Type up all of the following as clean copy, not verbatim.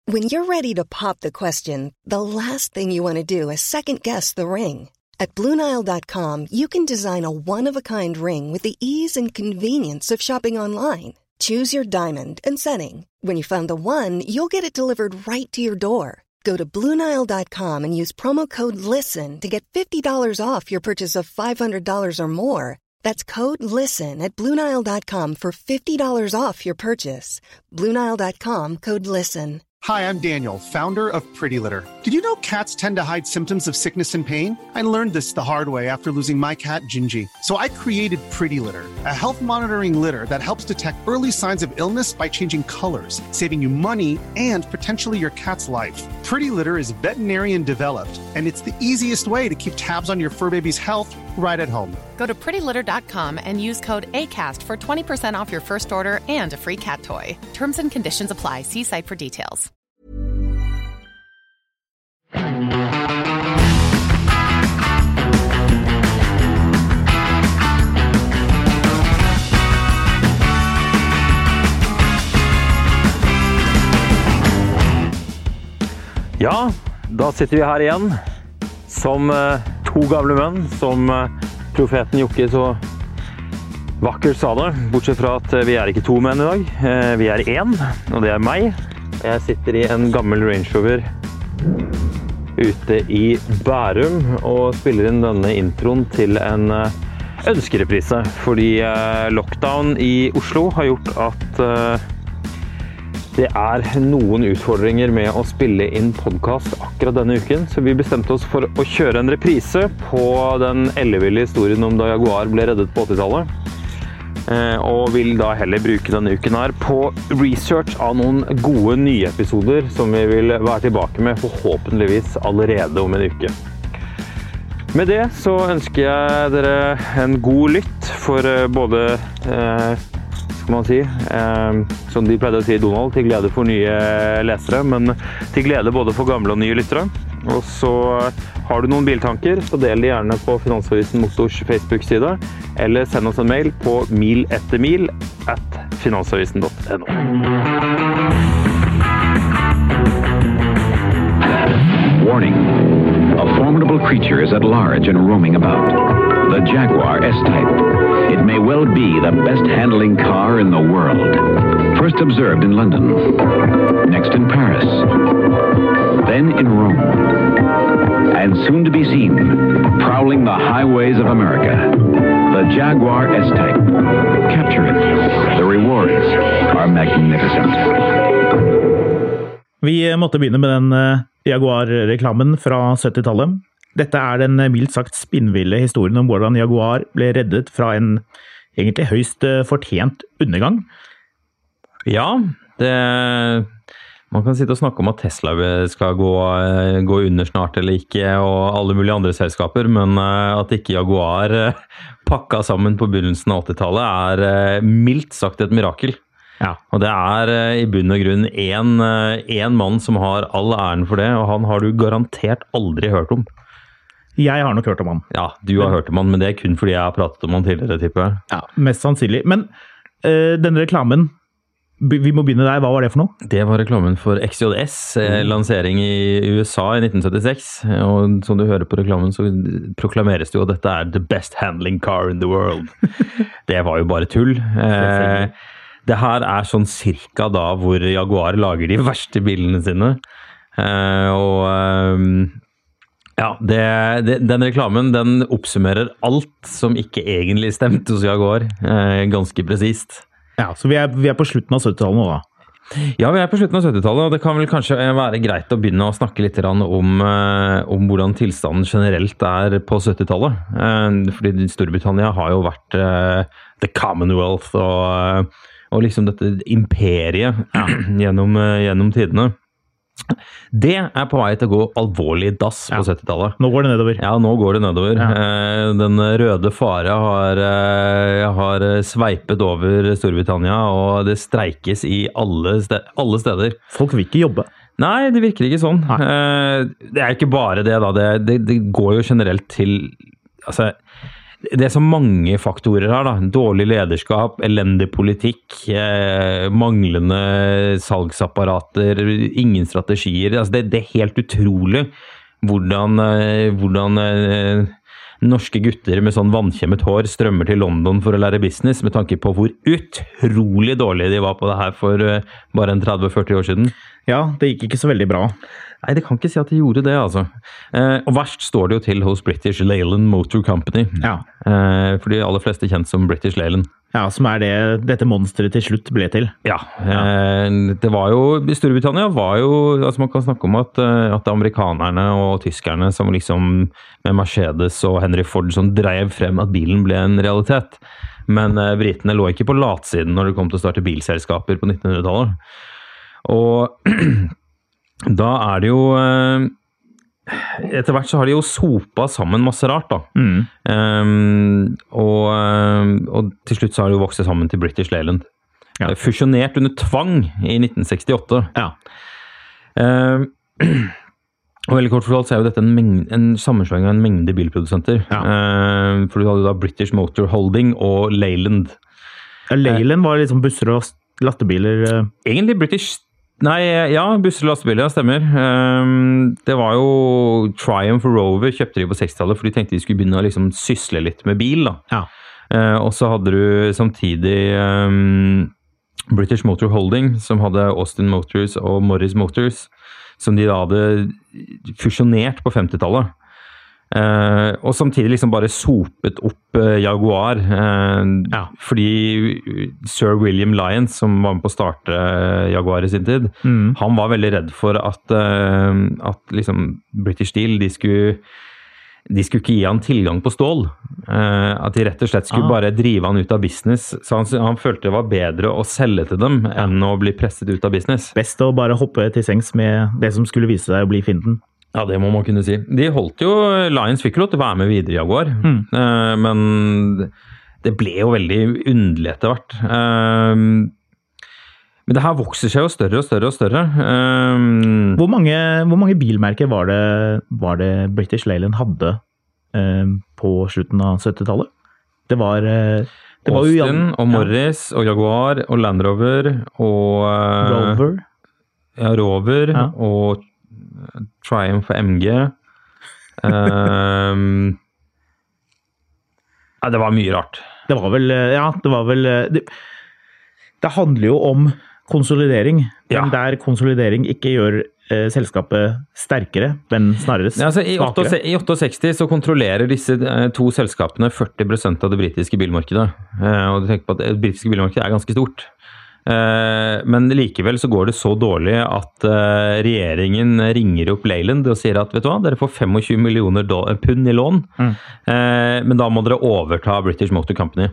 When you're ready to pop the question, the last thing you want to do is second-guess the ring. At BlueNile.com, you can design a one-of-a-kind ring with the ease and convenience of shopping online. Choose your diamond and setting. When you find the one, you'll get it delivered right to your door. Go to BlueNile.com and use promo code LISTEN to get $50 off your purchase of $500 or more. That's code LISTEN at BlueNile.com for $50 off your purchase. BlueNile.com, code LISTEN. Hi, I'm Daniel, founder of Pretty Litter. Did you know cats tend to hide symptoms of sickness and pain? I learned this the hard way after losing my cat, Gingy. So I created Pretty Litter, a health monitoring litter that helps detect early signs of illness by changing colors, saving you money and potentially your cat's life. Pretty Litter is veterinarian developed, and it's the easiest way to keep tabs on your fur baby's health right at home. Go to prettylitter.com and use code ACAST for 20% off your first order and a free cat toy. Terms and conditions apply. See site for details. Ja, da sitter vi her igjen som to gamle menn, som profeten Jokke så vakkert sa det, bortsett fra at vi ikke to menn i dag, vi én, og det meg. Jeg sitter i en gammel Range Rover ute i Bærum og spiller inn denne introen til en ønskereprise, fordi lockdown i Oslo har gjort at det noen utfordringer med å spille inn podcast akkurat denne uken, så vi bestemte oss for å kjøre en reprise på den elleville historien om da Jaguar ble reddet på 80-tallet. Og vil da heller bruke denne uken her på research av noen gode nye episoder som vi vil være tilbake med forhåpentligvis allerede om en uke. Med det så ønsker jeg dere en god lytt for både skal man si, som de pleide å si i Donald, til glede for nye lesere, men til glede både for gamle og nye lyttere. Og så har du noen biltanker, så del de gjerne på Finansavisen Motors Facebook-side, eller send oss en mail på milettermil@finansavisen.no. Warning. A formidable creature is at large and roaming about. The Jaguar S-Type. It may well be the best handling car in the world. First observed in London, next in Paris, then in Rome, and soon to be seen prowling the highways of America. The Jaguar S-Type. Capture it. The rewards are magnificent. Vi måtte begynne med den Jaguar-reklamen fra 70-tallet. Dette den mildt sagt spinnville historien om hvordan Jaguar ble reddet fra en egentlig høyst fortjent undergang. Ja, man kan sitte og snakke om at Tesla skal gå under snart eller ikke, og alle mulige andre selskaper, men at ikke Jaguar pakket sammen på begynnelsen av 80-tallet mildt sagt et mirakel. Ja. Og det i bunn og grunn en mann som har all æren for det, og han har du garantert aldri hørt om. Jeg har nok hørt om han. Ja, du har hørt om han, men det kun fordi jeg har pratet om han tidligere, tipper jeg. Ja, mest sannsynlig. Men denne reklamen, vi må begynne der, hva var det for noe? Det var reklamen for XJS, lansering i USA i 1976, og som du hører på reklamen så proklameres det jo at dette the best handling car in the world. Det var jo bare tull. Det her sånn cirka da hvor Jaguar lager de verste bilene sine, og ja, den reklamen, den oppsummerer alt som ikke egentlig stemte hos Jaguar, ganske presist. Ja, så vi på slutten av 70-tallet nå da? Ja, vi på slutten av 70-tallet, og det kan vel kanskje være greit å begynne å snakke litt om hvordan tilstanden generelt på 70-tallet. Fordi Storbritannia har jo vært the Commonwealth og liksom dette imperiet gjennom tidene. Det på vei til å gå alvorlig dass på 70-tallet. Nå går det nedover. Ja, nå går det nedover. Ja. Den røde fare har sveipet over Storbritannia, og det streikes i alle steder. Folk vil ikke jobbe. Nei, det virker ikke sånn. Det ikke bare det da. Det går jo generelt til... Altså, Det er så mange faktorer her da. Dårlig lederskap, elendig politikk, manglende salgsapparater, ingen strategier. Altså det er helt utrolig hvordan norske gutter med sånn vannkjemmet hår strømmer til London for å lære business, med tanke på hvor utrolig dårlige de var på det her for bare en 30-40 år siden. Ja, det gikk ikke så veldig bra. Nei, det kan ikke si at de gjorde det, altså. Og verst står det jo til hos British Leyland Motor Company. Ja. For de aller fleste kjent som British Leyland. Ja, som dette monsteret til slutt ble til. Ja. Det var jo, Storbritannia var jo, altså man kan snakke om at amerikanerne og tyskerne som liksom med Mercedes og Henry Ford som drev frem at bilen ble en realitet. Men britene lå ikke på latsiden når det kom til å starte bilselskaper på 1900-tallet. Og da det jo etter hvert så har de jo sopa sammen masse rart da. Og til slutt så har de jo vokst sammen til British Leyland. Ja. Fusjonert under tvang i 1968. Ja. Og veldig kort fortalt så jo dette en sammenslåing av en mengde bilprodusenter. Ja. For du hadde da British Motor Holding og Leyland. Ja, Leyland var liksom busser og lastebiler. Egentlig British. Nei, ja, busser og lastebiler, stemmer. Det var jo Triumph og Rover kjøpte de på 60-tallet, for de tenkte de skulle begynne å liksom sysle litt med bil da. Ja. Og så hadde du samtidig British Motor Holding, som hadde Austin Motors og Morris Motors, som de da hadde fusjonert på 50-tallet. Og samtidig liksom bare sopet opp Jaguar, fordi Sir William Lyons, som var med på å starte Jaguar i sin tid, han var veldig redd for at liksom British Steel, de skulle ikke gi han tilgang på stål, at de rett og slett skulle bare drive han ut av business, så han følte det var bedre å selge til dem enn å bli presset ut av business. Best å bare hoppe til sengs med det som skulle vise seg å bli fienden. Ja, det må man kunne si. De holdt jo, Lions fikk lov til å være med videre i Jaguar, men det ble jo veldig underlig etter hvert. Men det her vokser seg jo større og større og større. Hvor mange bilmerker var det British Leyland hadde på slutten av 70-tallet? Det var Austin og Morris og Jaguar og Land Rover og Rover. Ja, Rover og Triumph og MG. Det var mye rart. Det handler jo om konsolidering, men der konsolidering ikke gjør selskapet sterkere, men snarere svakere. Altså, I 68 så kontrollerer disse to selskapene 40% av det britiske bilmarkedet. Og du tenker på at det britiske bilmarkedet er ganske stort. Men likevel så går det så dårlig at regjeringen ringer opp Leyland og sier at, vet du hva, dere får 25 millioner pund i lån, men da må dere overta British Motor Company.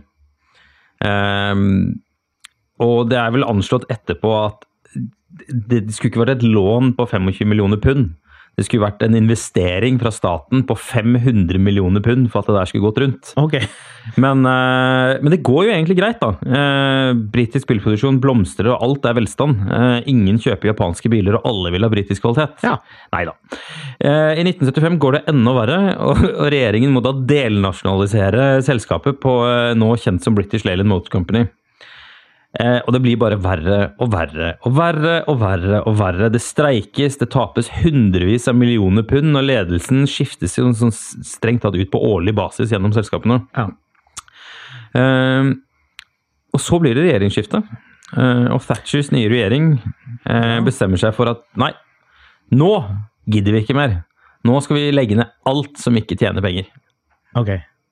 Og det er vel anslått etterpå at det skulle ikke vært et lån på 25 millioner pund. Det skulle vært en investering fra staten på 500 millioner pund for at det der skulle gått rundt. Okay. Men det går jo egentlig greit da. Britisk bilproduksjon blomstrer og alt er velstand. Ingen kjøper japanske biler og alle vil ha britisk kvalitet. Ja. Neida. I 1975 går det enda verre, og regjeringen må da delnasjonalisere selskapet på nå kjent som British Leyland Motor Company. Og det blir bare verre og verre og verre og verre og verre. Det streikes, det tapes hundrevis av millioner pund, og ledelsen skiftes jo sånn strengt tatt ut på årlig basis gjennom selskapene. Ja. Og så blir det regjeringsskifte, og Thatchers nye regjering bestemmer seg for at nei, nå gidder vi ikke mer. Nå skal vi legge ned alt som ikke tjener penger. Ok.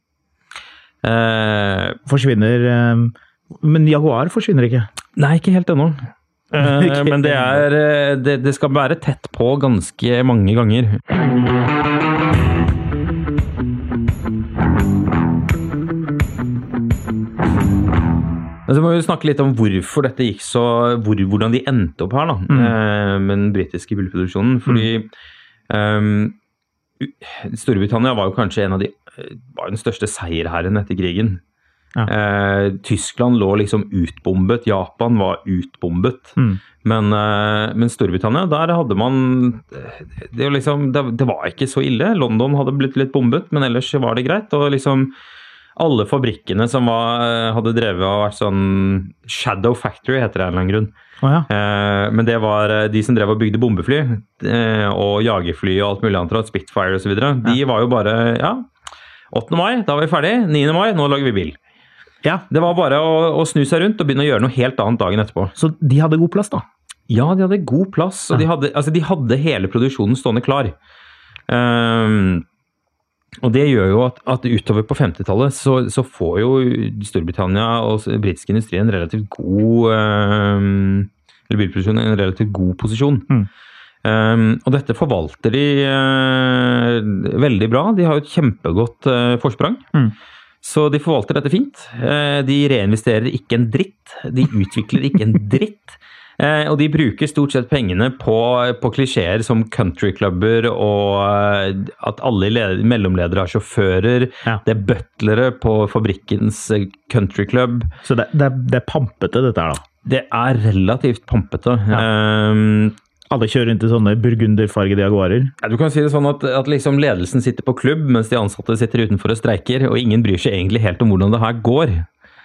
Forsvinner... Men Jaguar forsvinner ikke? Nei, ikke helt ennå. Men det skal være tett på ganske mange ganger. Så må vi snakke litt om hvorfor dette gikk så, hvordan de endte opp her da, med den britiske bilproduksjonen. Fordi Storbritannia var jo kanskje var den største seierherren etter krigen. Ja. Tyskland lå liksom utbombet, Japan var utbombet, men Storbritannia, der hadde man det var ikke så ille. London hadde blitt litt bombet, men ellers var det greit, og liksom alle fabrikkene som hadde drevet og vært sånn Shadow Factory, heter det en eller annen grunn. Men det var de som drev og bygde bombefly og jagerfly og alt mulig annet, Spitfire og så videre. De var jo bare, 8. mai, da var vi ferdig. 9. mai, nå lager vi bil. Ja. Det var bare å snu seg rundt og begynne å gjøre noe helt annet dagen etterpå. Så de hadde god plass da? Ja, de hadde god plass, og de hadde hele produksjonen stående klar. Og det gjør jo at utover på 50-tallet så får jo Storbritannia og britisk industri en relativt god eller bilproduksjon en relativt god posisjon. Og dette forvalter de veldig bra. De har jo et kjempegodt forsprang. Så de forvalter dette fint. De reinvesterer ikke en dritt. De utvikler ikke en dritt. Og de bruker stort sett pengene på klisjeer som countryklubber og at alle mellomledere er sjåfører. Det er butlere på fabrikkens countryklubb. Så det er pampete dette her da? Det er relativt pampete. Alle kjører rundt i sånne burgunderfargede Jaguarer. Ja, du kan si det sånn at liksom ledelsen sitter på klubb, mens de ansatte sitter utenfor og streiker, og ingen bryr seg egentlig helt om hvordan det her går.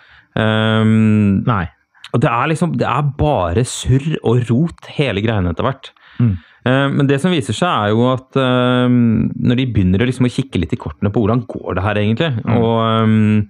Nei. Og det er bare surr og rot hele greiene etter hvert. Men det som viser seg er jo at når de begynner å kikke litt i kortene på hvordan går det her egentlig, og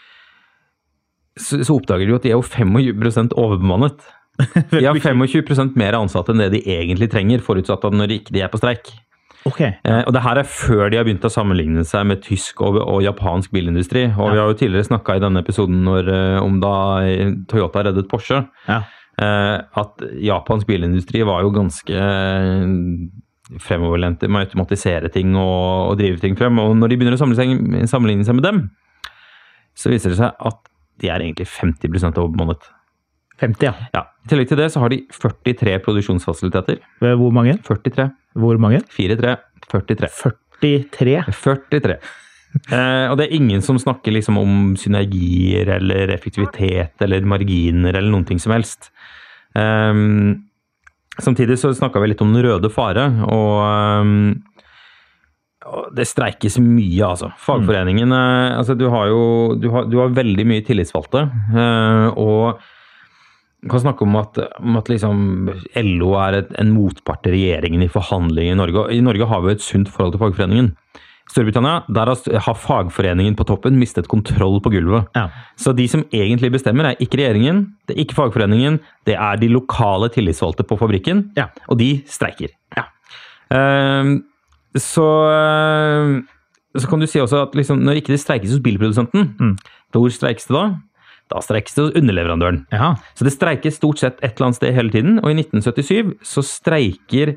så oppdager de jo at de er jo 25% overbemannet. De har 25% mer ansatte enn det de egentlig trenger, forutsatt at når ikke de er på streik. Okay. Og det her er før de har begynt å sammenligne seg med tysk og japansk bilindustri. Og vi har jo tidligere snakket i denne episoden om da Toyota reddet Porsche, at japansk bilindustri var jo ganske fremoverlente med å automatisere ting og drive ting frem. Og når de begynner å sammenligne seg med dem, så viser det seg at de er egentlig 50% overbemannet. 50, ja. I tillegg til det så har de 43 produksjonsfasiliteter. Hvor mange? 43. Hvor mange? 43. 43. 43? 43. Og det er ingen som snakker liksom om synergier eller effektivitet eller marginer eller noen ting som helst. Samtidig så snakket vi litt om den røde fare, og det streikes mye, altså. Fagforeningen, altså du har veldig mye tillitsvalgte, og man kan snakke om at liksom LO er en motpart til regjeringen i forhandlinger i Norge. I Norge har vi et sunt forhold til fagforeningen. I Storbritannia, der har fagforeningen på toppen mistet kontroll på gulvet. Ja. Så de som egentlig bestemmer er ikke regjeringen, det er ikke fagforeningen, det er de lokale tillitsvalgte på fabrikken, og de streiker. Ja. Så kan du si også at liksom, når ikke det streikes hos bilprodusenten, hvor streikes det da? Da streikes det hos underleverandøren. Ja. Så det streikes stort sett et eller annet sted hele tiden, og i 1977 så streiker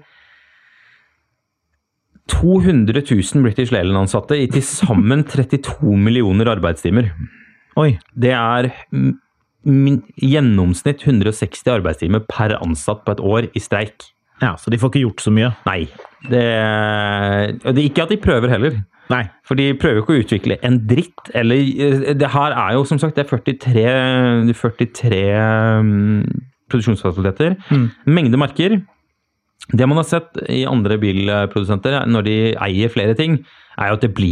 200 000 British Leyland-ansatte i til sammen 32 millioner arbeidstimer. Oi. Det er gjennomsnitt 160 arbeidstimer per ansatt på et år i streik. Ja, så de får ikke gjort så mye? Nei. Det er ikke at de prøver heller. Nei. For de prøver ikke å utvikle en dritt, eller det her er jo som sagt det er 43 produksjonsfasiliteter, mengde marker. Det man har sett i andre bilprodusenter når de eier flere ting, er jo at det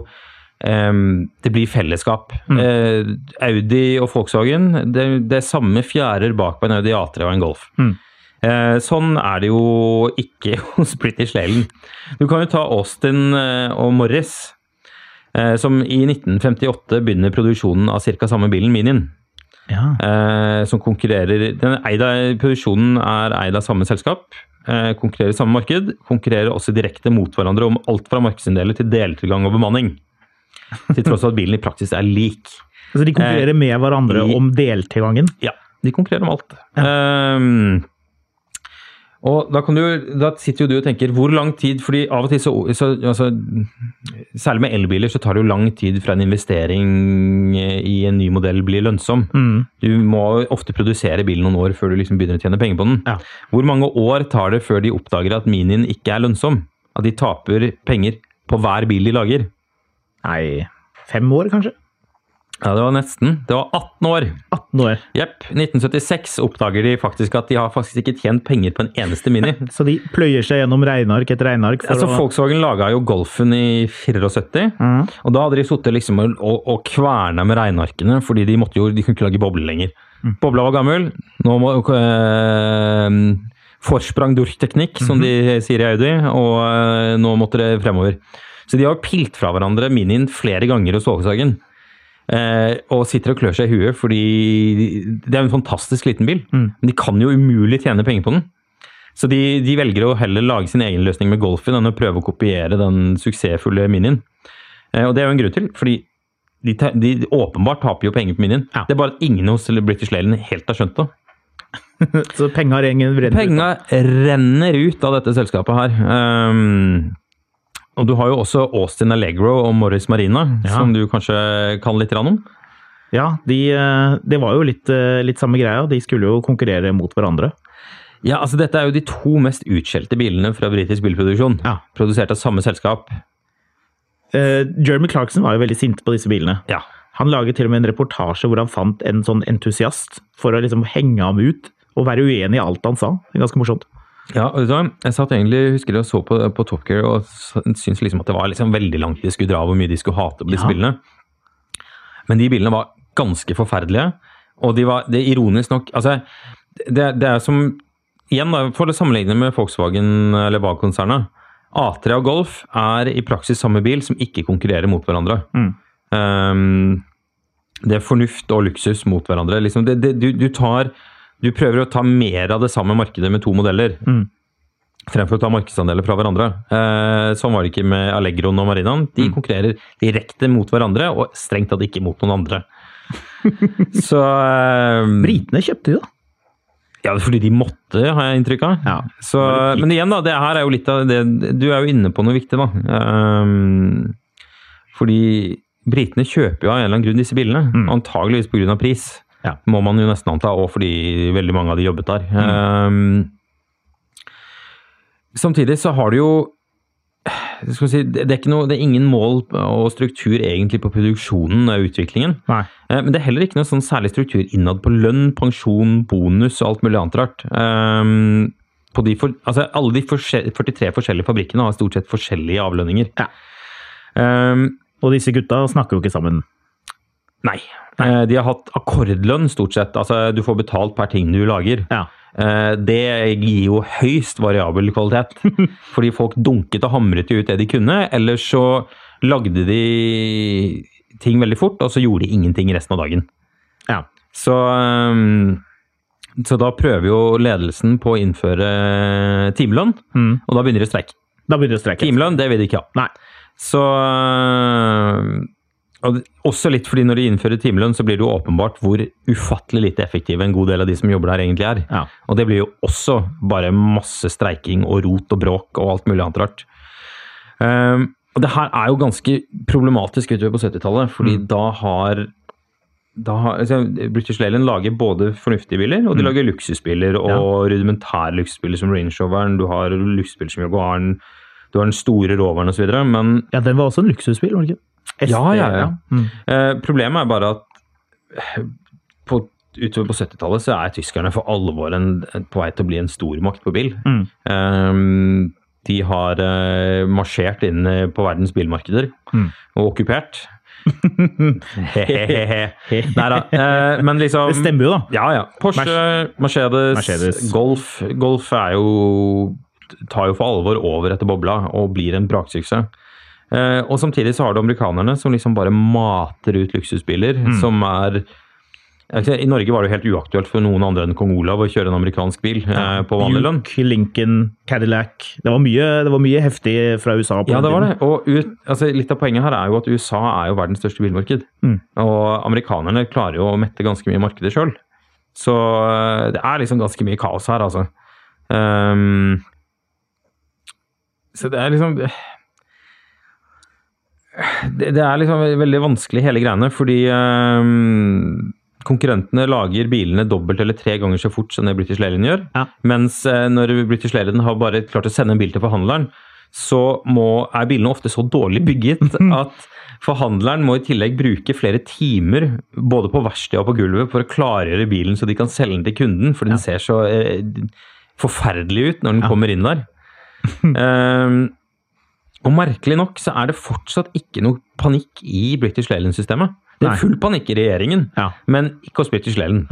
blir fellesskap. Audi og Volkswagen, det er samme fjærer bak på en Audi A3 og en Golf. Sånn er det jo ikke hos British Leyland. Du kan jo ta Austin og Morris, som i 1958 begynner produksjonen av cirka samme bilen, Minien. Ja. Som konkurrerer, produksjonen er eid av samme selskap, konkurrerer i samme marked, konkurrerer også direkte mot hverandre om alt fra markedsandeler til deltilgang og bemanning. Til tross av at bilen i praksis er lik. Så de konkurrerer med hverandre om deltilgangen? Ja, de konkurrerer om alt. Ja. Og da sitter jo du og tenker, hvor lang tid, fordi av og til altså, særlig med elbiler så tar det jo lang tid fra en investering i en ny modell blir lønnsom. Du må ofte produsere bilen noen år før du liksom begynner å tjene penger på den. Ja. Hvor mange år tar det før de oppdager at Minien ikke er lønnsom? At de taper penger på hver bil de lager? Nei, 5 år kanskje? Ja, det var nesten. Det var 18 år. 18 år. Jepp. 1976 oppdager de faktisk at de har faktisk ikke tjent penger på en eneste Mini. Så de pløyer seg gjennom regneark etter regneark? Volkswagen laget jo Golfen i 74, og da hadde de suttet liksom og kvernet med regnearkene, fordi de kunne ikke lage boble lenger. Bobla var gammel. Nå må forsprang durchteknikk, som de sier i Audi, og nå måtte det fremover. Så de har pilt fra hverandre Minien flere ganger hos Volkswagen. Og sitter og klør seg i huet, fordi det er en fantastisk liten bil. Men de kan jo umulig tjene penger på den. Så de velger å heller lage sin egen løsning med Golfen enn å prøve å kopiere den suksessfulle Minien. Og det er jo en grunn til, fordi de åpenbart taper jo penger på Minien. Ja. Det er bare at ingen hos British Leyland helt har skjønt det. Så penger renner ut av dette selskapet her. Og du har jo også Austin Allegro og Morris Marina, som du kanskje kan litt om? Ja, det var jo litt samme greia. De skulle jo konkurrere mot hverandre. Ja, altså dette er jo de to mest utskjelte bilene fra britisk bilproduksjon. Ja. Produsert av samme selskap. Jeremy Clarkson var jo veldig sint på disse bilene. Ja. Han laget til og med en reportasje hvor han fant en sånn entusiast for å liksom henge ham ut og være uenig i alt han sa. Det er ganske morsomt. Ja, jeg satt egentlig, husker jeg, og så på Top Gear og syntes liksom at det var liksom veldig langt de skulle dra, hvor mye de skulle hate på disse bilene. Men de bilene var ganske forferdelige, og det er ironisk nok, altså, det er som, igjen da, for å sammenligne med Volkswagen eller VAG-konsernet, A3 og Golf er i praksis samme bil som ikke konkurrerer mot hverandre. Det er fornuft og luksus mot hverandre. Liksom, du prøver å ta mer av det samme markedet med to modeller, fremfor å ta markedsandeler fra hverandre. Sånn var det ikke med Allegroen og Marinaen. De konkurrerer direkte mot hverandre, og strengt tatt ikke mot noen andre. Så Britene kjøpte jo da. Ja, fordi de måtte, har jeg inntrykk av. Ja, så, men igjen da, det her er jo litt av det, du er jo inne på noe viktig da. Fordi britene kjøper jo av en eller annen grunn disse bilene, antageligvis på grunn av pris. Ja. Må man jo nesten anta, og fordi veldig mange av de jobbet der. Samtidig så har du jo, skal vi si, det er ingen mål og struktur egentlig på produksjonen av utviklingen. Nei. Men det er heller ikke noe sånn særlig struktur innad på lønn, pensjon, bonus og alt mulig annet rart. Alle de 43 forskjellige fabrikkene har stort sett forskjellige avlønninger. Ja. Og disse gutta snakker jo ikke sammen. Nei. De har hatt akkordlønn stort sett, altså du får betalt per ting du lager. Ja. Det gir jo høyst variabel kvalitet, fordi folk dunket og hamret ut det de kunne, eller så lagde de ting veldig fort, og så gjorde de ingenting resten av dagen. Ja. Så da prøver jo ledelsen på å innføre timelønn, og da begynner det streik. Timelønn, det vil de ikke ha. Nei. Så og også litt fordi når de innfører timelønn, så blir det jo åpenbart hvor ufattelig lite effektive en god del av de som jobber der egentlig er. Ja. Og det blir jo også bare masse streiking og rot og bråk og alt mulig annet rart. Og det her er jo ganske problematisk utover på 70-tallet, fordi da har British Leyland lager både fornuftige biler, og de lager luksusbiler og rudimentære luksusbiler som Range Roveren, du har luksusbiler som Jaguaren, du har den store Roveren og så videre, men... Ja, den var også en luksusbil, var det ikke? Ja. Problemet er bare at utover på 70-tallet så er tyskerne for alvor på vei til å bli en stormakt på bil. De har marsjert inn på verdens bilmarkeder og okkupert. Neida, men liksom... Det stemmer jo da. Ja. Porsche, Mercedes. Golf er jo, tar jo for alvor over etter bobla og blir en braksuksess. Og samtidig så har du amerikanerne som liksom bare mater ut luksusbiler, som er... I Norge var det helt uaktuelt for noen andre enn Kong Olav å kjøre en amerikansk bil på vanlig lønn. Buick, Lincoln, Cadillac. Det var mye heftig fra USA på den tiden. Ja, det var det. Og litt av poenget her er jo at USA er jo verdens største bilmarked. Og amerikanerne klarer jo å mette ganske mye markedet selv. Så det er liksom ganske mye kaos her, altså. Så det er liksom... Det er liksom veldig vanskelig hele greiene, fordi konkurrentene lager bilene dobbelt eller 3 ganger så fort som det British Leyland gjør, mens når British Leyland har bare klart å sende en bil til forhandleren, så bilene ofte så dårlig bygget at forhandleren må i tillegg bruke flere timer både på verkstedet og på gulvet for å klargjøre bilen så de kan selge den til kunden, for den ser så forferdelig ut når den kommer inn der. Og merkelig nok så det fortsatt ikke noe panikk i British Leyland-systemet. Det full panikk i regjeringen, men ikke hos British Leyland.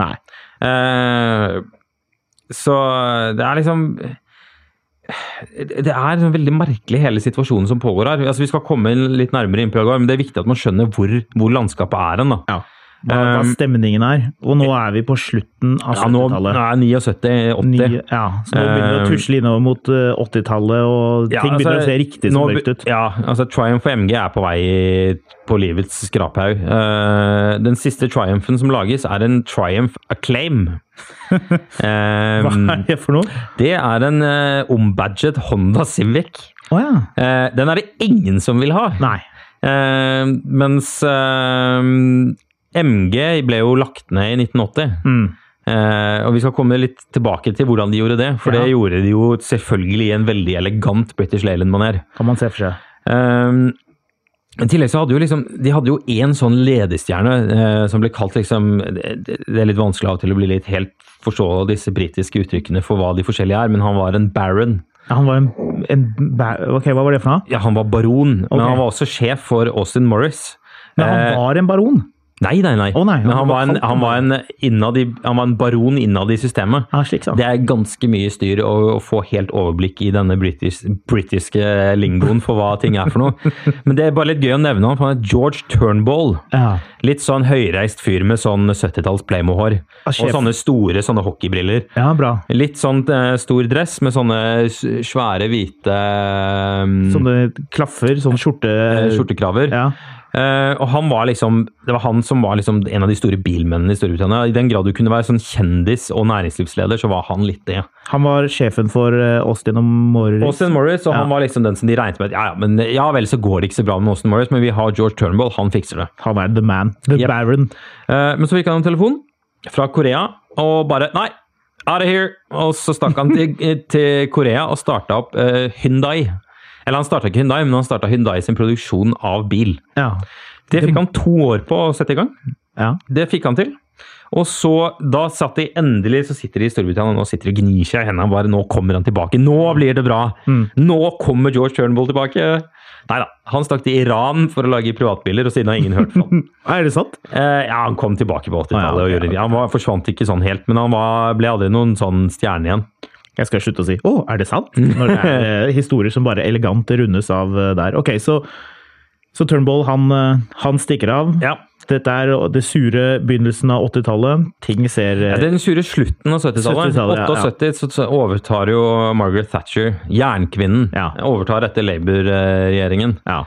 Så det liksom... Det sånn veldig merkelig hele situasjonen som pågår her. Altså, vi skal komme litt nærmere inn på Jaguar, men det viktig at man skjønner hvor landskapet den da. Hva stemningen og nå vi på slutten av 70-tallet. Ja, nå 79-80. Ja, så nå begynner vi å tusle innover mot 80-tallet, og ting begynner å se riktig som mørkt ut. Ja, altså Triumph og MG på vei på livets skraphaug. Den siste Triumphen som lages en Triumph Acclaim. Hva det for noe? Det en ombadget Honda Civic. Den det ingen som vil ha. Nei. Mens MG ble jo lagt ned i 1980. Og vi skal komme litt tilbake til hvordan de gjorde det, for det gjorde de jo selvfølgelig i en veldig elegant British Leyland-maner. Kan man se for seg. I tillegg så de hadde jo en sånn ledestjerne som ble kalt det litt vanskelig av til å bli litt helt forstå disse britiske uttrykkene for hva de forskjellige men han var en baron. Han var ok, hva var det for noe? Ja, han var baron, men han var også sjef for Austin Morris. Men han var en baron? Nei. Men han var en baron innad i systemet. Slik så. Det ganske mye styr å få helt overblikk i denne britiske lingoen for hva ting for noe. Men det bare litt gøy å nevne han, for han George Turnbull. Litt sånn høyreist fyr med sånn 70-talls Playmo-hår. Og sånne store hockeybriller. Ja, bra. Litt sånn stor dress med sånne svære hvite... Sånne klaffer, sånne skjortekraver. Ja. Og han var det var han som var en av de store bilmennene i Storbritannia. I den grad du kunne være sånn kjendis og næringslivsleder, så var han litt det. Han var sjefen for Austin Morris. Austin Morris, og han var den som de regnet med men vel så går det ikke så bra med Austin Morris, men vi har George Turnbull, han fikser det. Han the man, the baron. Men så fikk han en telefon fra Korea, og bare, nei, out of here! Og så stakk han til Korea og startet opp Hyundai. Eller han startet ikke Hyundai, men han startet Hyundai sin produksjon av bil. Ja. Det fikk han 2 år på å sette i gang. Ja. Det fikk han til. Og så, da satt de endelig, så sitter de i Storbritannia, og nå sitter de og gnir seg i hendene, bare nå kommer han tilbake, nå blir det bra, nå kommer George Turnbull tilbake. Neida, han stakk til Iran for å lage privatbiler, og siden har ingen hørt fra han. Det sant? Ja, han kom tilbake på 80-tallet og gjorde det. Han forsvant ikke sånn helt, men han ble aldri noen sånn stjerne igjen. Jeg skal slutte å si, det sant? Når det historier som bare elegant rundes av der. Ok, så Turnbull, han stikker av. Ja. Dette det sure begynnelsen av 80-tallet. Ting ser... Det den sure slutten av 70-tallet. 78 så overtar jo Margaret Thatcher, jernkvinnen, overtar etter Labour-regjeringen. Ja.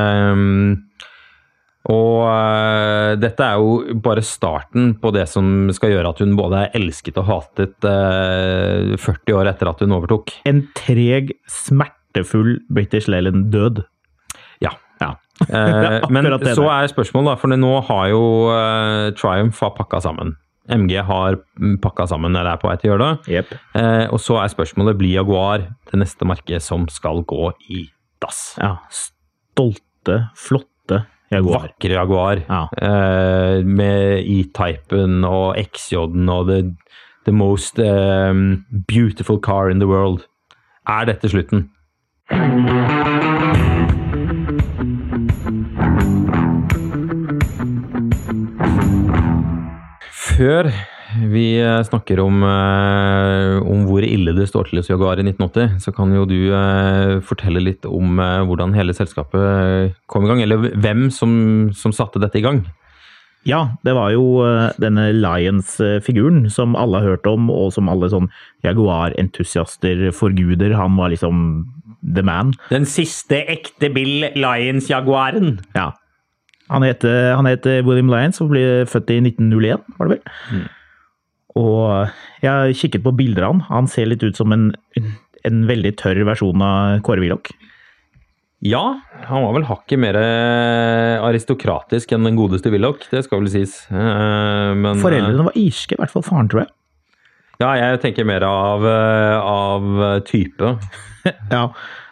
Og dette jo bare starten på det som skal gjøre at hun både elsket og hatet 40 år etter at hun overtok. En treg, smertefull British Leyland død. Ja. Men så spørsmålet da, for nå har jo Triumph pakket sammen. MG har pakket sammen når det på vei til å gjøre det. Yep. Og så spørsmålet, blir Jaguar det neste merket som skal gå i dass? Ja, stolte, flotte Jaguar. Vakre Jaguar. Ja. Med E-typen og XJ-en og the most beautiful car in the world. Dette slutten? Før vi snakker om hvor ille det står til hos Jaguar i 1980, så kan jo du fortelle litt om hvordan hele selskapet kom i gang, eller hvem som satte dette i gang. Ja, det var jo denne Lions-figuren som alle har hørt om, og som alle sånn Jaguar-entusiaster forguder. Han var the man. Den siste ekte Bill Lyons-Jaguaren. Ja. Han heter William Lyons og ble født i 1901, var det vel? Og jeg har kikket på bilder av han. Han ser litt ut som en veldig tørr versjon av Kåre Willoch. Ja, han var vel hakket mer aristokratisk enn den godeste Willoch, det skal vel sies. Men, foreldrene var irske, i hvert fall faren, tror jeg. Ja, jeg tenker mer av type. Ja,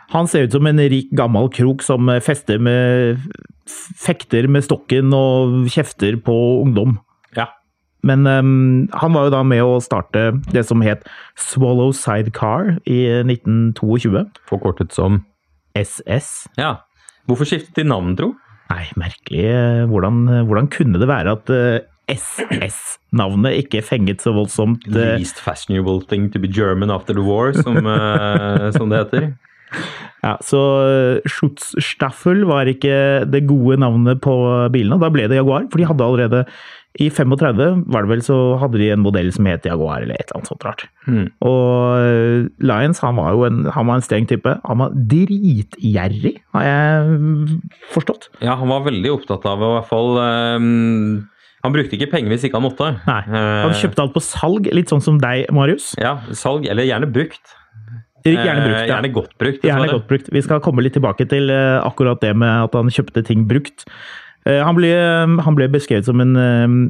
Han ser ut som en rik gammel krok som fekter med stokken og kjefter på ungdom. Ja. Men han var jo da med å starte det som het Swallow Sidecar i 1922. Forkortet som SS. Ja. Hvorfor skiftet de navn, tro? Nei, merkelig. Hvordan kunne det være at SS-navnet ikke fenget så voldsomt? Least fashionable thing to be German after the war, som det heter. Ja, så Schutzstaffel var ikke det gode navnet på bilene, da ble det Jaguar, for de hadde allerede i 35 var det vel, så hadde de en modell som het Jaguar eller et eller annet sånt rart. Og Lyons, han var en streng type. Han var dritgjerrig, har jeg forstått. Ja, han var veldig opptatt av i hvert fall han brukte ikke penger hvis ikke han måtte. Nei, han kjøpte alt på salg, litt sånn som deg, Marius. Ja, salg, eller gjerne brukt. Gjerne brukt, ja. Gjerne godt brukt. Gjerne godt brukt. Vi skal komme litt tilbake til akkurat det med at han kjøpte ting brukt. Han ble beskrevet som en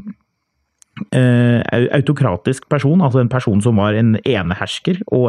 autokratisk person, altså en person som var en enehersker, og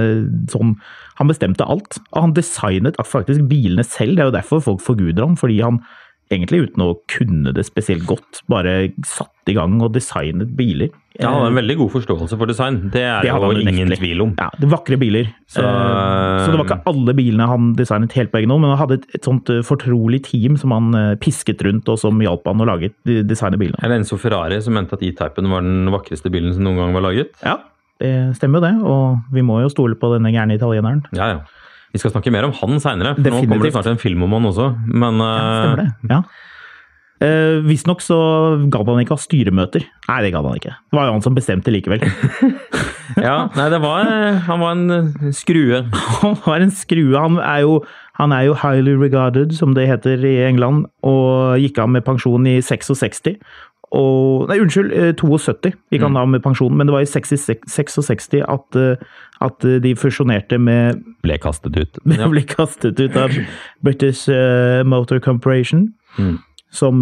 han bestemte alt. Og han designet faktisk bilene selv, det er jo derfor folk forguder ham, fordi han egentlig uten å kunne det spesielt godt, bare satt i gang og designet biler. Ja, han hadde en veldig god forståelse for design. Det er jo ingen tvil om. Ja, det vakre biler. Så det var ikke alle bilene han designet helt på egen hånd, men han hadde et sånt fortrolig team som han pisket rundt, og som hjalp han å lage designe bilene. Er det Enzo Ferrari som mente at E-Typen var den vakreste bilen som noen gang var laget? Ja, det stemmer jo det, og vi må jo stole på denne gærne italieneren. Ja. Vi skal snakke mer om han senere, for nå kommer det snart en film om han også. Men, ja, stemmer det, ja. Visst nok så gadd han ikke ha styremøter. Nei, det gadd han ikke. Det var jo han som bestemte likevel. Ja, nei, han var en skrue. Han var en skrue. Han er jo highly regarded, som det heter i England, og gikk av med pensjon i 66. Nei, unnskyld, 72 gikk han av med pensjonen, men det var i 66 at de fusjonerte med... Ble kastet ut. Ja. Ble kastet ut av British Motor Corporation, som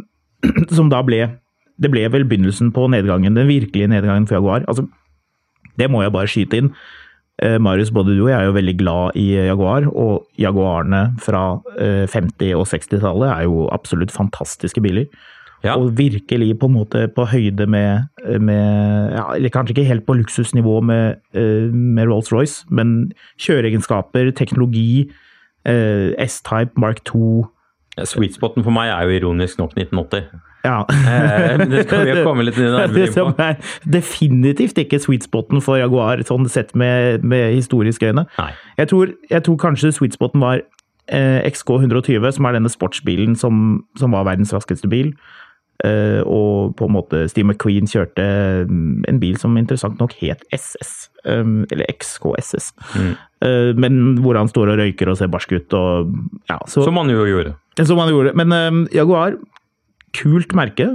da det ble vel begynnelsen på nedgangen, den virkelige nedgangen for Jaguar. Altså, det må jeg bare skyte inn. Marius, både du og jeg er jo veldig glad i Jaguar, og Jaguarene fra 50- og 60-tallet er jo absolutt fantastiske biler. Ja. Og virkelig på en måte på høyde med ja, eller kanskje ikke helt på luksusnivå med Rolls-Royce, men kjøreegenskaper, teknologi, S-Type, Mark II. Ja, sweet spoten for meg er jo ironisk nok 1980. Ja. Det skal vi jo komme litt nærmere inn på. Det er definitivt ikke sweet spoten for Jaguar, sånn sett med historiske øyne. Nei. Jeg tror kanskje sweet spoten var XK120, som er denne sportsbilen som var verdens raskeste bil. Og på en måte Steve McQueen kjørte en bil som interessant nok het SS, eller XKSS, men hvor han står og røyker og ser barsk ut og, ja, som han jo gjorde. Som han gjorde, men Jaguar, kult merke.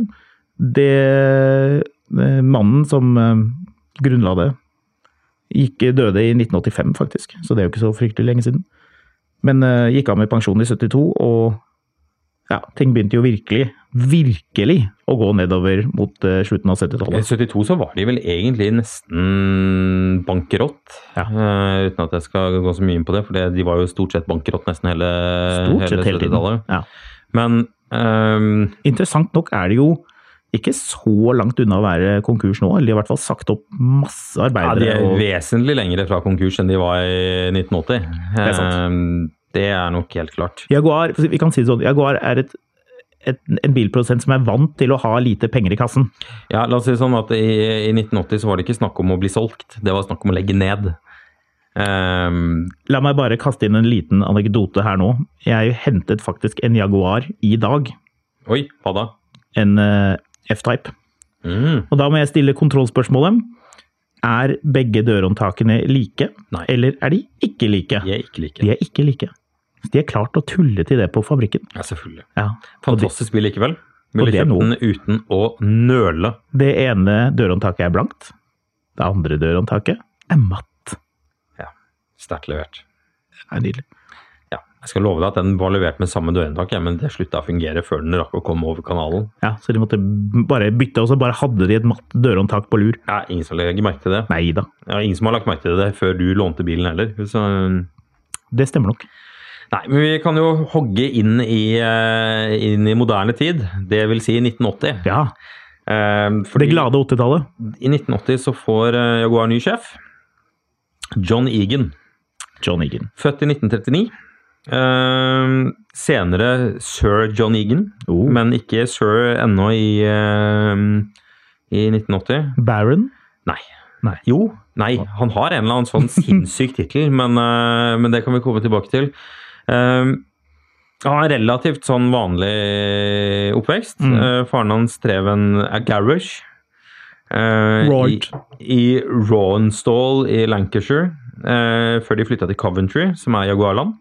Mannen som grunnla det døde i 1985 faktisk, så det er jo ikke så fryktelig lenge siden, men gikk av med pensjon i 72, og ja, ting begynte jo virkelig å gå nedover mot slutten av 70-tallet. I 72 så var de vel egentlig nesten bankerott, ja. Uten at jeg skal gå så mye inn på det, for de var jo stort sett bankerott nesten hele 70-tallet. Ja. Men interessant nok er det jo ikke så langt unna å være konkurs nå, eller de har i hvert fall sagt opp masse arbeidere. Ja, de er vesentlig lengre fra konkurs enn de var i 1980. Det er sant. Det er nok helt klart. Jaguar, vi kan si det sånn, Jaguar er en bilprodusent som er vant til å ha lite penger i kassen. Ja, la oss si det sånn at i 1980 så var det ikke snakk om å bli solgt, det var snakk om å legge ned. La meg bare kaste inn en liten anekdote her nå. Jeg hentet faktisk en Jaguar i dag. Oi, hva da? En F-Type. Og da må jeg stille kontrollspørsmålet. Er begge dørhåndtakene like? Nei. Eller er de ikke like? De er ikke like. De er ikke like. De er klart å tulle til det på fabrikken. Ja, selvfølgelig. Ja. Fantastisk bil likevel. Ville kjøpt den uten å nøle. Det ene dørhåndtaket er blankt. Det andre dørhåndtaket er matt. Ja, sterkt levert. Det er nydelig. Ja, jeg skal love deg at den var levert med samme dørhåndtak, men det sluttet å fungere før den rakk å komme over kanalen. Ja, så de måtte bare bytte, og så bare hadde de et matt dørhåndtak på lur. Ja, ingen som legger merke til det. Neida. Ja, ingen som har lagt merke til det før du lånte bilen heller. Så det stemmer nok. Nei, men vi kan jo hogge inn i moderne tid, det vil si 1980. Ja, Fordi det glade 80-tallet. I 1980 så får Jaguar ny sjef, John Egan. John Egan. Født i 1939. Senere Sir John Egan, men ikke Sir ennå i 1980. Baron? Nei. Han har en eller annen sånn sinnssyk titel, men det kan vi komme tilbake til. Han har relativt sånn vanlig oppvekst. Faren hans drev en garage i Rawenstal i Lancashire, før de flyttet til Coventry, som Jaguarland,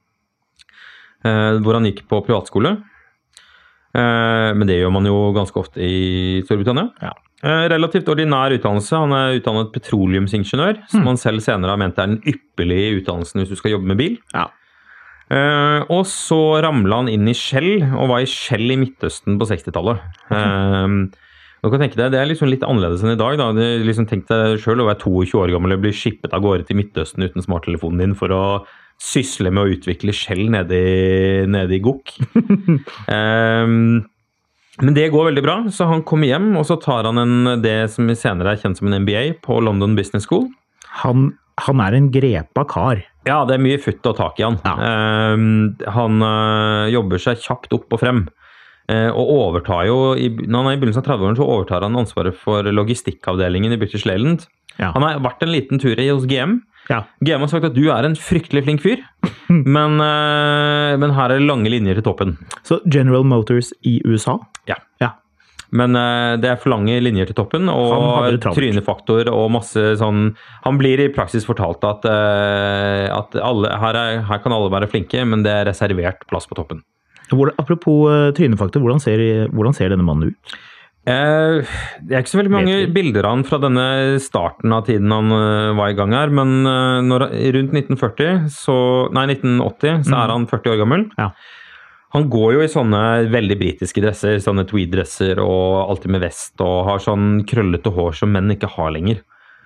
hvor han gikk på privatskole. Men det gjør man jo ganske ofte i Storbritannia. Ja. Relativt ordinær utdannelse. Han utdannet petroleumsingeniør, som han selv senere har ment den ypperlige utdannelsen hvis du skal jobbe med bil. Ja. Og så ramlet han inn i Shell, og var i Shell i Midtøsten på 60-tallet. Du kan tenke deg, det liksom litt annerledes enn i dag. Da. Liksom tenk deg selv å være 22 år gammel og bli skippet av gårde til Midtøsten uten smarttelefonen din for å sysle med å utvikle Shell nede i Gok. Men det går veldig bra, så han kommer hjem, og så tar han det som senere kjent som en MBA på London Business School. Han en grepa kar. Ja, det mye futt og tak i han. Ja. Han jobber seg kjapt opp og frem, og overtar jo, når han i begynnelsen av 30-årene, så overtar han ansvaret for logistikkavdelingen i British Leyland. Ja. Han har vært en liten tur hos GM. Ja. GM har sagt at du en fryktelig flink fyr, men her det lange linjer til toppen. Så General Motors i USA? Ja. Men det for lange linjer til toppen, og trynefaktor og masse sånn. Han blir i praksis fortalt at alle, her kan alle være flinke, men det reservert plass på toppen. Apropos trynefaktor, hvordan ser denne mannen ut? Det ikke så veldig mange bilder av han fra denne starten av tiden han var i gang her, men rundt 1980 så han 40 år gammel. Ja. Han går jo i sånne veldig britiske dresser, sånne tweed-dresser og alltid med vest, og har sånn krøllete hår som menn ikke har lenger.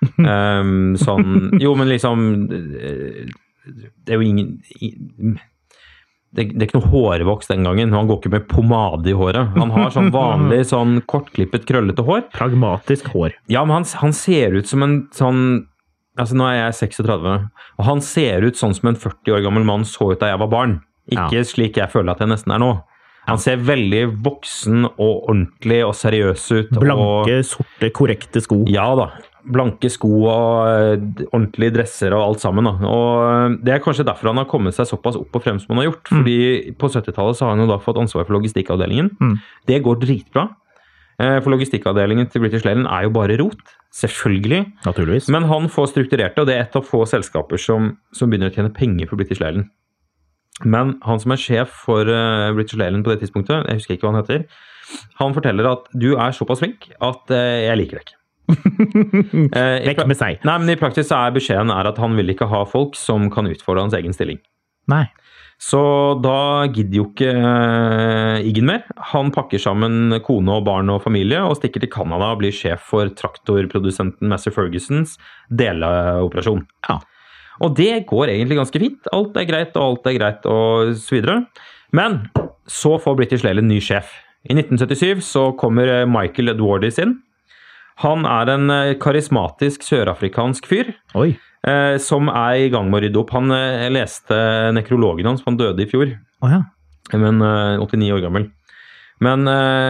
Jo, men liksom, det jo ingen... Det ikke noe hårvoks den gangen. Han går ikke med pomade i håret. Han har sånn vanlig, sånn kortklippet, krøllete hår. Pragmatisk hår. Ja, men han ser ut som en sånn... Altså, nå jeg 36, og han ser ut sånn som en 40 år gammel mann så ut da jeg var barn. Ikke slik jeg føler at jeg nesten nå. Han ser veldig voksen og ordentlig og seriøs ut. Blanke, sorte, korrekte sko. Ja da. Blanke sko og ordentlige dresser og alt sammen. Da. Og det kanskje derfor han har kommet seg såpass opp og frem som han har gjort. Fordi på 70-tallet så har han jo da fått ansvar for logistikkavdelingen. Det går dritbra. For logistikkavdelingen til British Leyland jo bare rot. Selvfølgelig. Naturligvis. Men han får strukturert det, og det et av få selskaper som begynner å tjene penger for British Leyland. Men han som sjef for British Leyland på det tidspunktet, jeg husker ikke hva han heter, han forteller at du såpass flink at jeg liker det ikke. Vekk med seg. Nei, men i praksis beskjeden at han vil ikke ha folk som kan utfordre hans egen stilling. Nei. Så da gidder jo ikke Egan mer. Han pakker sammen kone og barn og familie og stikker til Canada og blir sjef for traktorprodusenten Massey Fergusons deleoperasjon. Ja. Og det går egentlig ganske fint. Alt greit, og alt greit, og så videre. Men så får British Leyland ny sjef. I 1977 så kommer Michael Edwardes inn. Han en karismatisk sørafrikansk fyr. Oi. Som i gang med å rydde opp. Han leste nekrologen hans, for han døde i fjor. Ja. Men 89 år gammel. Men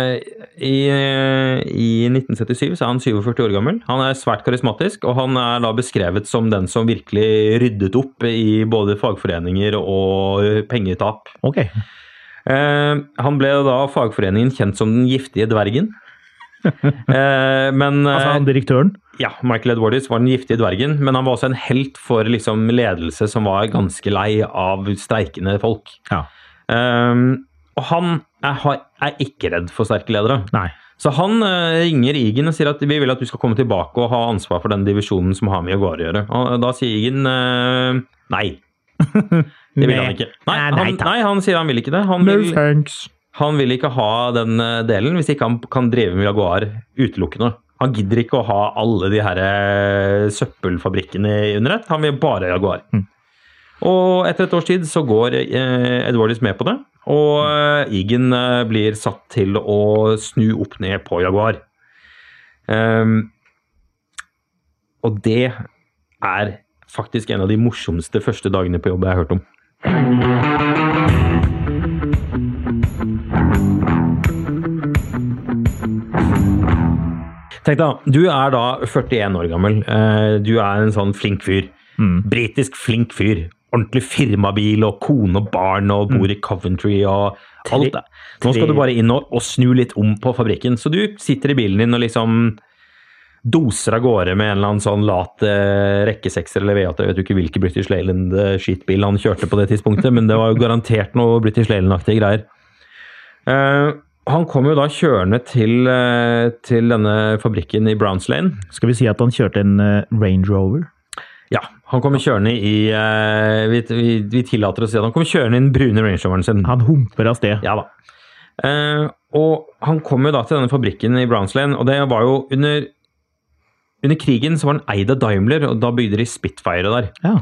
i 1977 så han 47 år gammel. Han svært karismatisk, og han da beskrevet som den som virkelig ryddet opp i både fagforeninger og pengetap. Ok. Han ble da fagforeningen kjent som den giftige dvergen. Men, altså han direktøren? Ja, Michael Edwardes var den giftige dvergen, men han var også en helt for liksom, ledelse som var ganske lei av streikende folk. Ja. Og han ikke redd for sterke ledere. Nei. Så han ringer Egan og sier at vi vil at du skal komme tilbake og ha ansvar for den divisjonen som har med Jaguar å gjøre. Og da sier Egan nei. Det vil han ikke. Nei, han sier han vil ikke det. Han vil ikke ha den delen hvis ikke han kan drive med Jaguar utelukkende. Han gidder ikke å ha alle de her søppelfabrikkene under ett. Han vil bare Jaguar. Og etter et års tid så går Edwardis med på det, og Egan blir satt til å snu opp ned på Jaguar. Og det faktisk en av de morsomste første dagene på jobb jeg har hørt om. Tenk da, du da 41 år gammel, du en sånn flink fyr, britisk flink fyr, ordentlig firmabil og kone og barn og bor i Coventry og alt det. Nå skal du bare inn og snu litt om på fabrikken, så du sitter i bilen din og liksom doser av gårde med en eller annen sånn lat rekkesekser eller V8, jeg vet jo ikke hvilke British Leyland skitbil han kjørte på det tidspunktet, men det var jo garantert noe British Leyland-aktige greier. Han kom jo da kjørende til denne fabrikken i Browns Lane. Skal vi si at han kjørte en Range Rover? Ja, han kom kjørende i, vi tillater å si at han kom kjørende i den brune Range Roveren sin. Han humper av sted. Ja da. Og han kom jo da til denne fabrikken i Browns Lane, og det var jo under krigen så var han eid av Daimler, og da bygde de Spitfire der. Ja.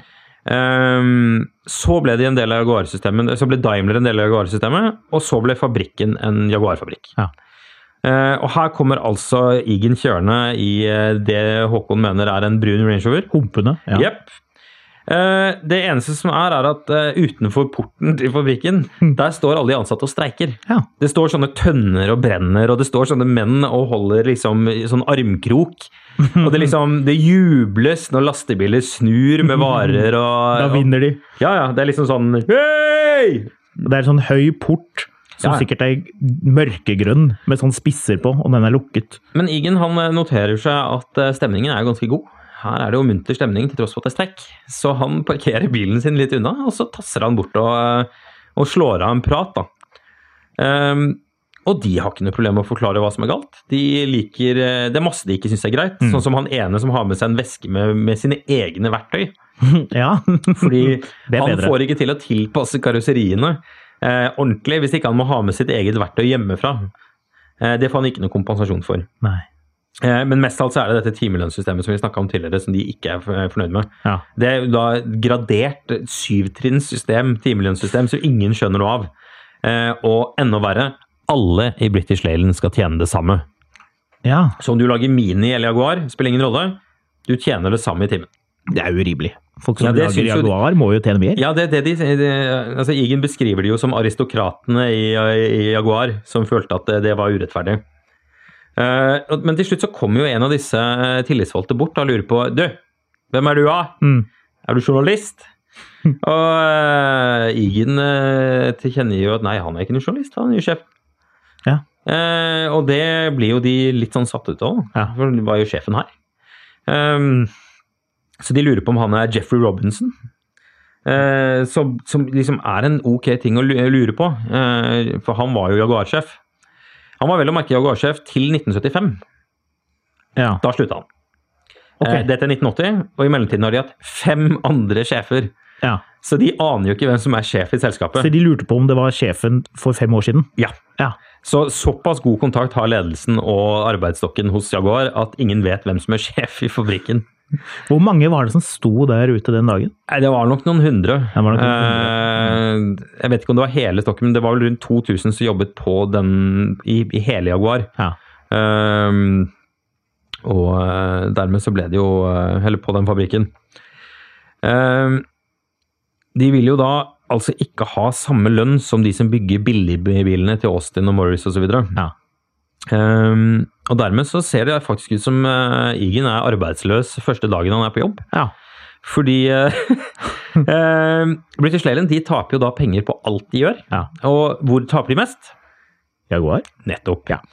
Så ble de en del av Jaguar-systemet, så ble Daimler en del av Jaguar-systemet, og så ble fabrikken en Jaguar-fabrikk. Ja. Og her kommer altså Egan kjørende i det Håkon mener en brun Range Rover. Humpene, ja. Jepp. Det eneste som at utenfor porten til fabrikken, der står alle de ansatte og streiker. Ja. Det står sånne tønner og brenner, og det står sånne menn og holder liksom sånn armkrok. Og det jubles når lastebiler snur med varer og... Da vinner de. Ja, det liksom sånn hei! Det en sånn høy port som sikkert mørkegrønn med sånn spisser på, og den lukket. Men Egan han noterer seg at stemningen ganske god. Her det jo munter stemning til tross for at det strekk. Så han parkerer bilen sin litt unna, og så tasser han bort og slår av en prat da. Og de har ikke noe problem med å forklare hva som galt. De liker, det masse de ikke synes greit. Sånn som han ene som har med seg en veske med sine egne verktøy. Ja. Fordi han får ikke til å tilpasse karosseriene ordentlig, hvis ikke han må ha med sitt eget verktøy hjemmefra. Det får han ikke noe kompensasjon for. Nei. Men mest alt så det dette timelønnssystemet som vi snakket om tidligere, som de ikke fornøyd med. Ja. Det da gradert 7-trinnssystem, timelønnssystem, som ingen skjønner noe av. Og enda verre, alle i British Leyland skal tjene det samme. Ja. Så om du lager Mini eller Jaguar, spiller ingen rolle, du tjener det samme i timen. Det urimelig. Folk som lager Jaguar må jo tjene mer. Ja, altså Egan beskriver det jo som aristokratene i Jaguar, som følte at det var urettferdig. Men til slutt så kommer jo en av disse tillitsvalgte bort og lurer på, du, hvem du da? Du journalist? Og Egan tilkjenner jo at nei, han ikke noen journalist, han jo sjef. Ja. Og det blir jo de litt sånn satt ut av, for det var jo sjefen her. Så de lurer på om han Jeffrey Robinson, som liksom en ok ting å lure på, for han var jo Jaguar-sjef. Han var vel å merke Jaguar-sjef til 1975. Ja. Da sluttet han. Okay. Dette 1980, og i mellomtiden har de hatt 5 andre sjefer. Ja. Så de aner jo ikke hvem som sjef i selskapet. Så de lurte på om det var sjefen for 5 år siden? Ja. Så såpass god kontakt har ledelsen og arbeidsstokken hos Jaguar at ingen vet hvem som sjef i fabrikken. Hvor mange var det som sto der ute den dagen? Nei, det var nok noen 100. Jeg vet ikke om det var hele stokken, men det var vel rundt 2000 som jobbet på den i hele Jaguar. Ja. Og dermed så ble det jo heller på den fabrikken. De vil jo da altså ikke ha samme lønn som de som bygger billigbilene til Austin og Morris og så videre. Ja. Og dermed så ser det faktisk ut som Egan arbeidsløs første dagen han på jobb. Ja. Fordi British Leyland, de taper jo da penger på alt de gjør. Ja. Og hvor taper de mest? Jaguar. Nettopp, ja.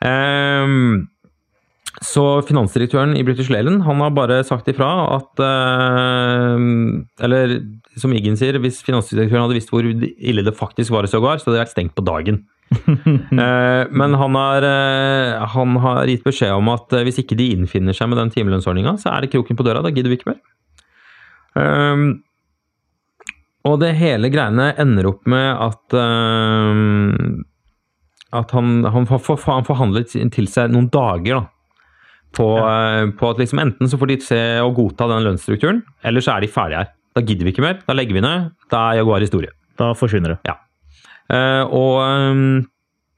Så finansdirektøren i British Leyland, han har bare sagt ifra at, eller som Egan sier, hvis finansdirektøren hadde visst hvor ille det faktisk var i Jaguar, så hadde det vært stengt på dagen. Men han har gitt beskjed om at hvis ikke de innfinner seg med den timelønnsordningen, så det kroken på døra, da gidder vi ikke mer. Og det hele greiene ender opp med at han får forhandlet til seg noen dager da, på at liksom enten så får de se og godta den lønnsstrukturen, eller så de ferdige her. da gidder vi ikke mer, da legger vi ned, da Jaguar historie. Da forsvinner det. Ja. Og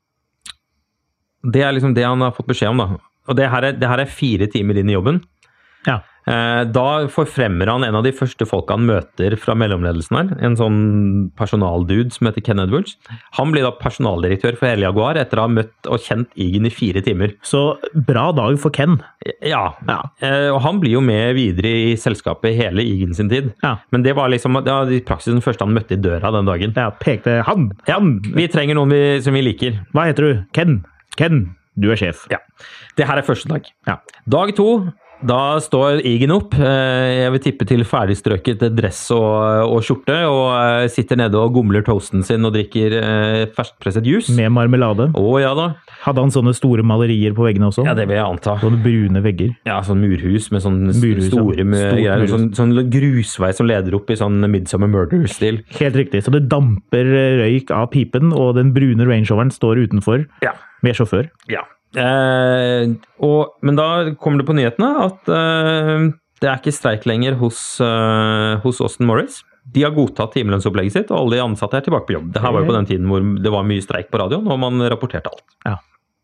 det liksom det han har fått beskjed om da. Og det her 4 timer inn i jobben. Ja. Da forfremmer han en av de første folk han møter fra mellomledelsen her, en sånn personaldude som heter Ken Edwards. Han blir da personaldirektør for hele Jaguar etter å ha møtt og kjent Egan i 4 timer. Så bra dag for Ken. Ja. Og han blir jo med videre i selskapet hele Egan sin tid. Ja. Men det var liksom i praksis den første han møtte i døra den dagen. Ja, pekte han. Vi trenger noen som vi liker. Hva heter du? Ken, du sjef. Ja. Det her første dag. Ja. Dag 2. Da står Egan opp, jeg vil tippe til ferdigstrøket dress og skjorte, og sitter nede og gomler toasten sin og drikker ferskpresset juice. Med marmelade. Ja da. Hadde han sånne store malerier på veggene også? Ja, det vil jeg anta. Sånne brune vegger? Ja, sånn murhus med sånne store greier. Sånn grusvei som leder opp i sånn Midsommar Murder-stil. Helt riktig, så det damper røyk av pipen, og den brune Range Roveren står utenfor med sjåfør. Ja. Men da kommer det på nyhetene at det ikke streik lenger hos Austin Morris. De har godtatt timelønnsopplegget sitt, og alle de ansatte tilbake på jobb. Det her var jo på den tiden hvor det var mye streik på radioen, og man rapporterte alt. Ja.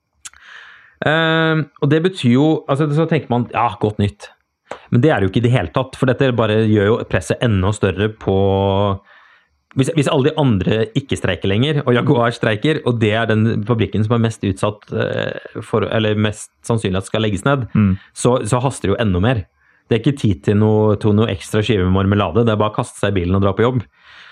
Og det betyr jo, altså så tenker man, godt nytt. Men det det jo ikke i det hele tatt, for dette bare gjør jo presset enda større på... Hvis alle de andre ikke streiker lenger, og Jaguar streiker, og det den fabrikken som mest utsatt for, eller mest sannsynlig at skal legges ned, så haster det jo enda mer. Det ikke tid til noe ekstra skive med marmelade, det bare å kaste seg i bilen og dra på jobb.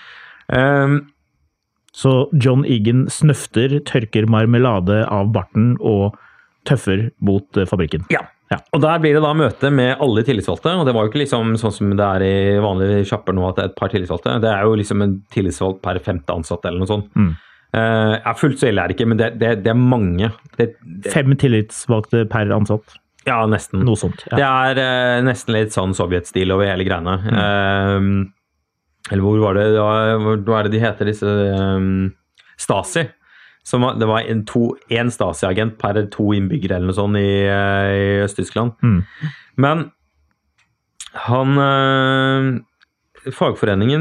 Så John Egan snøfter, tørker marmelade av barten og tøffer mot fabrikken? Ja. Og der blir det da møte med alle tillitsvalgte, og det var jo ikke liksom sånn som det i vanlige shopper nå at det et par tillitsvalgte. Det jo liksom en tillitsvalgt per 5. ansatt eller noe sånt. Fullt så ille det ikke, men det mange. 5 tillitsvalgte per ansatt? Ja, nesten. Noe sånt. Ja. Det nesten litt sånn sovjetstil over hele greiene. Eller hvor var det? Hva det de heter, disse Stasi? Det var en Stasi-agent per 2 innbyggere eller noe sånt i Øst-Tyskland. Men fagforeningen,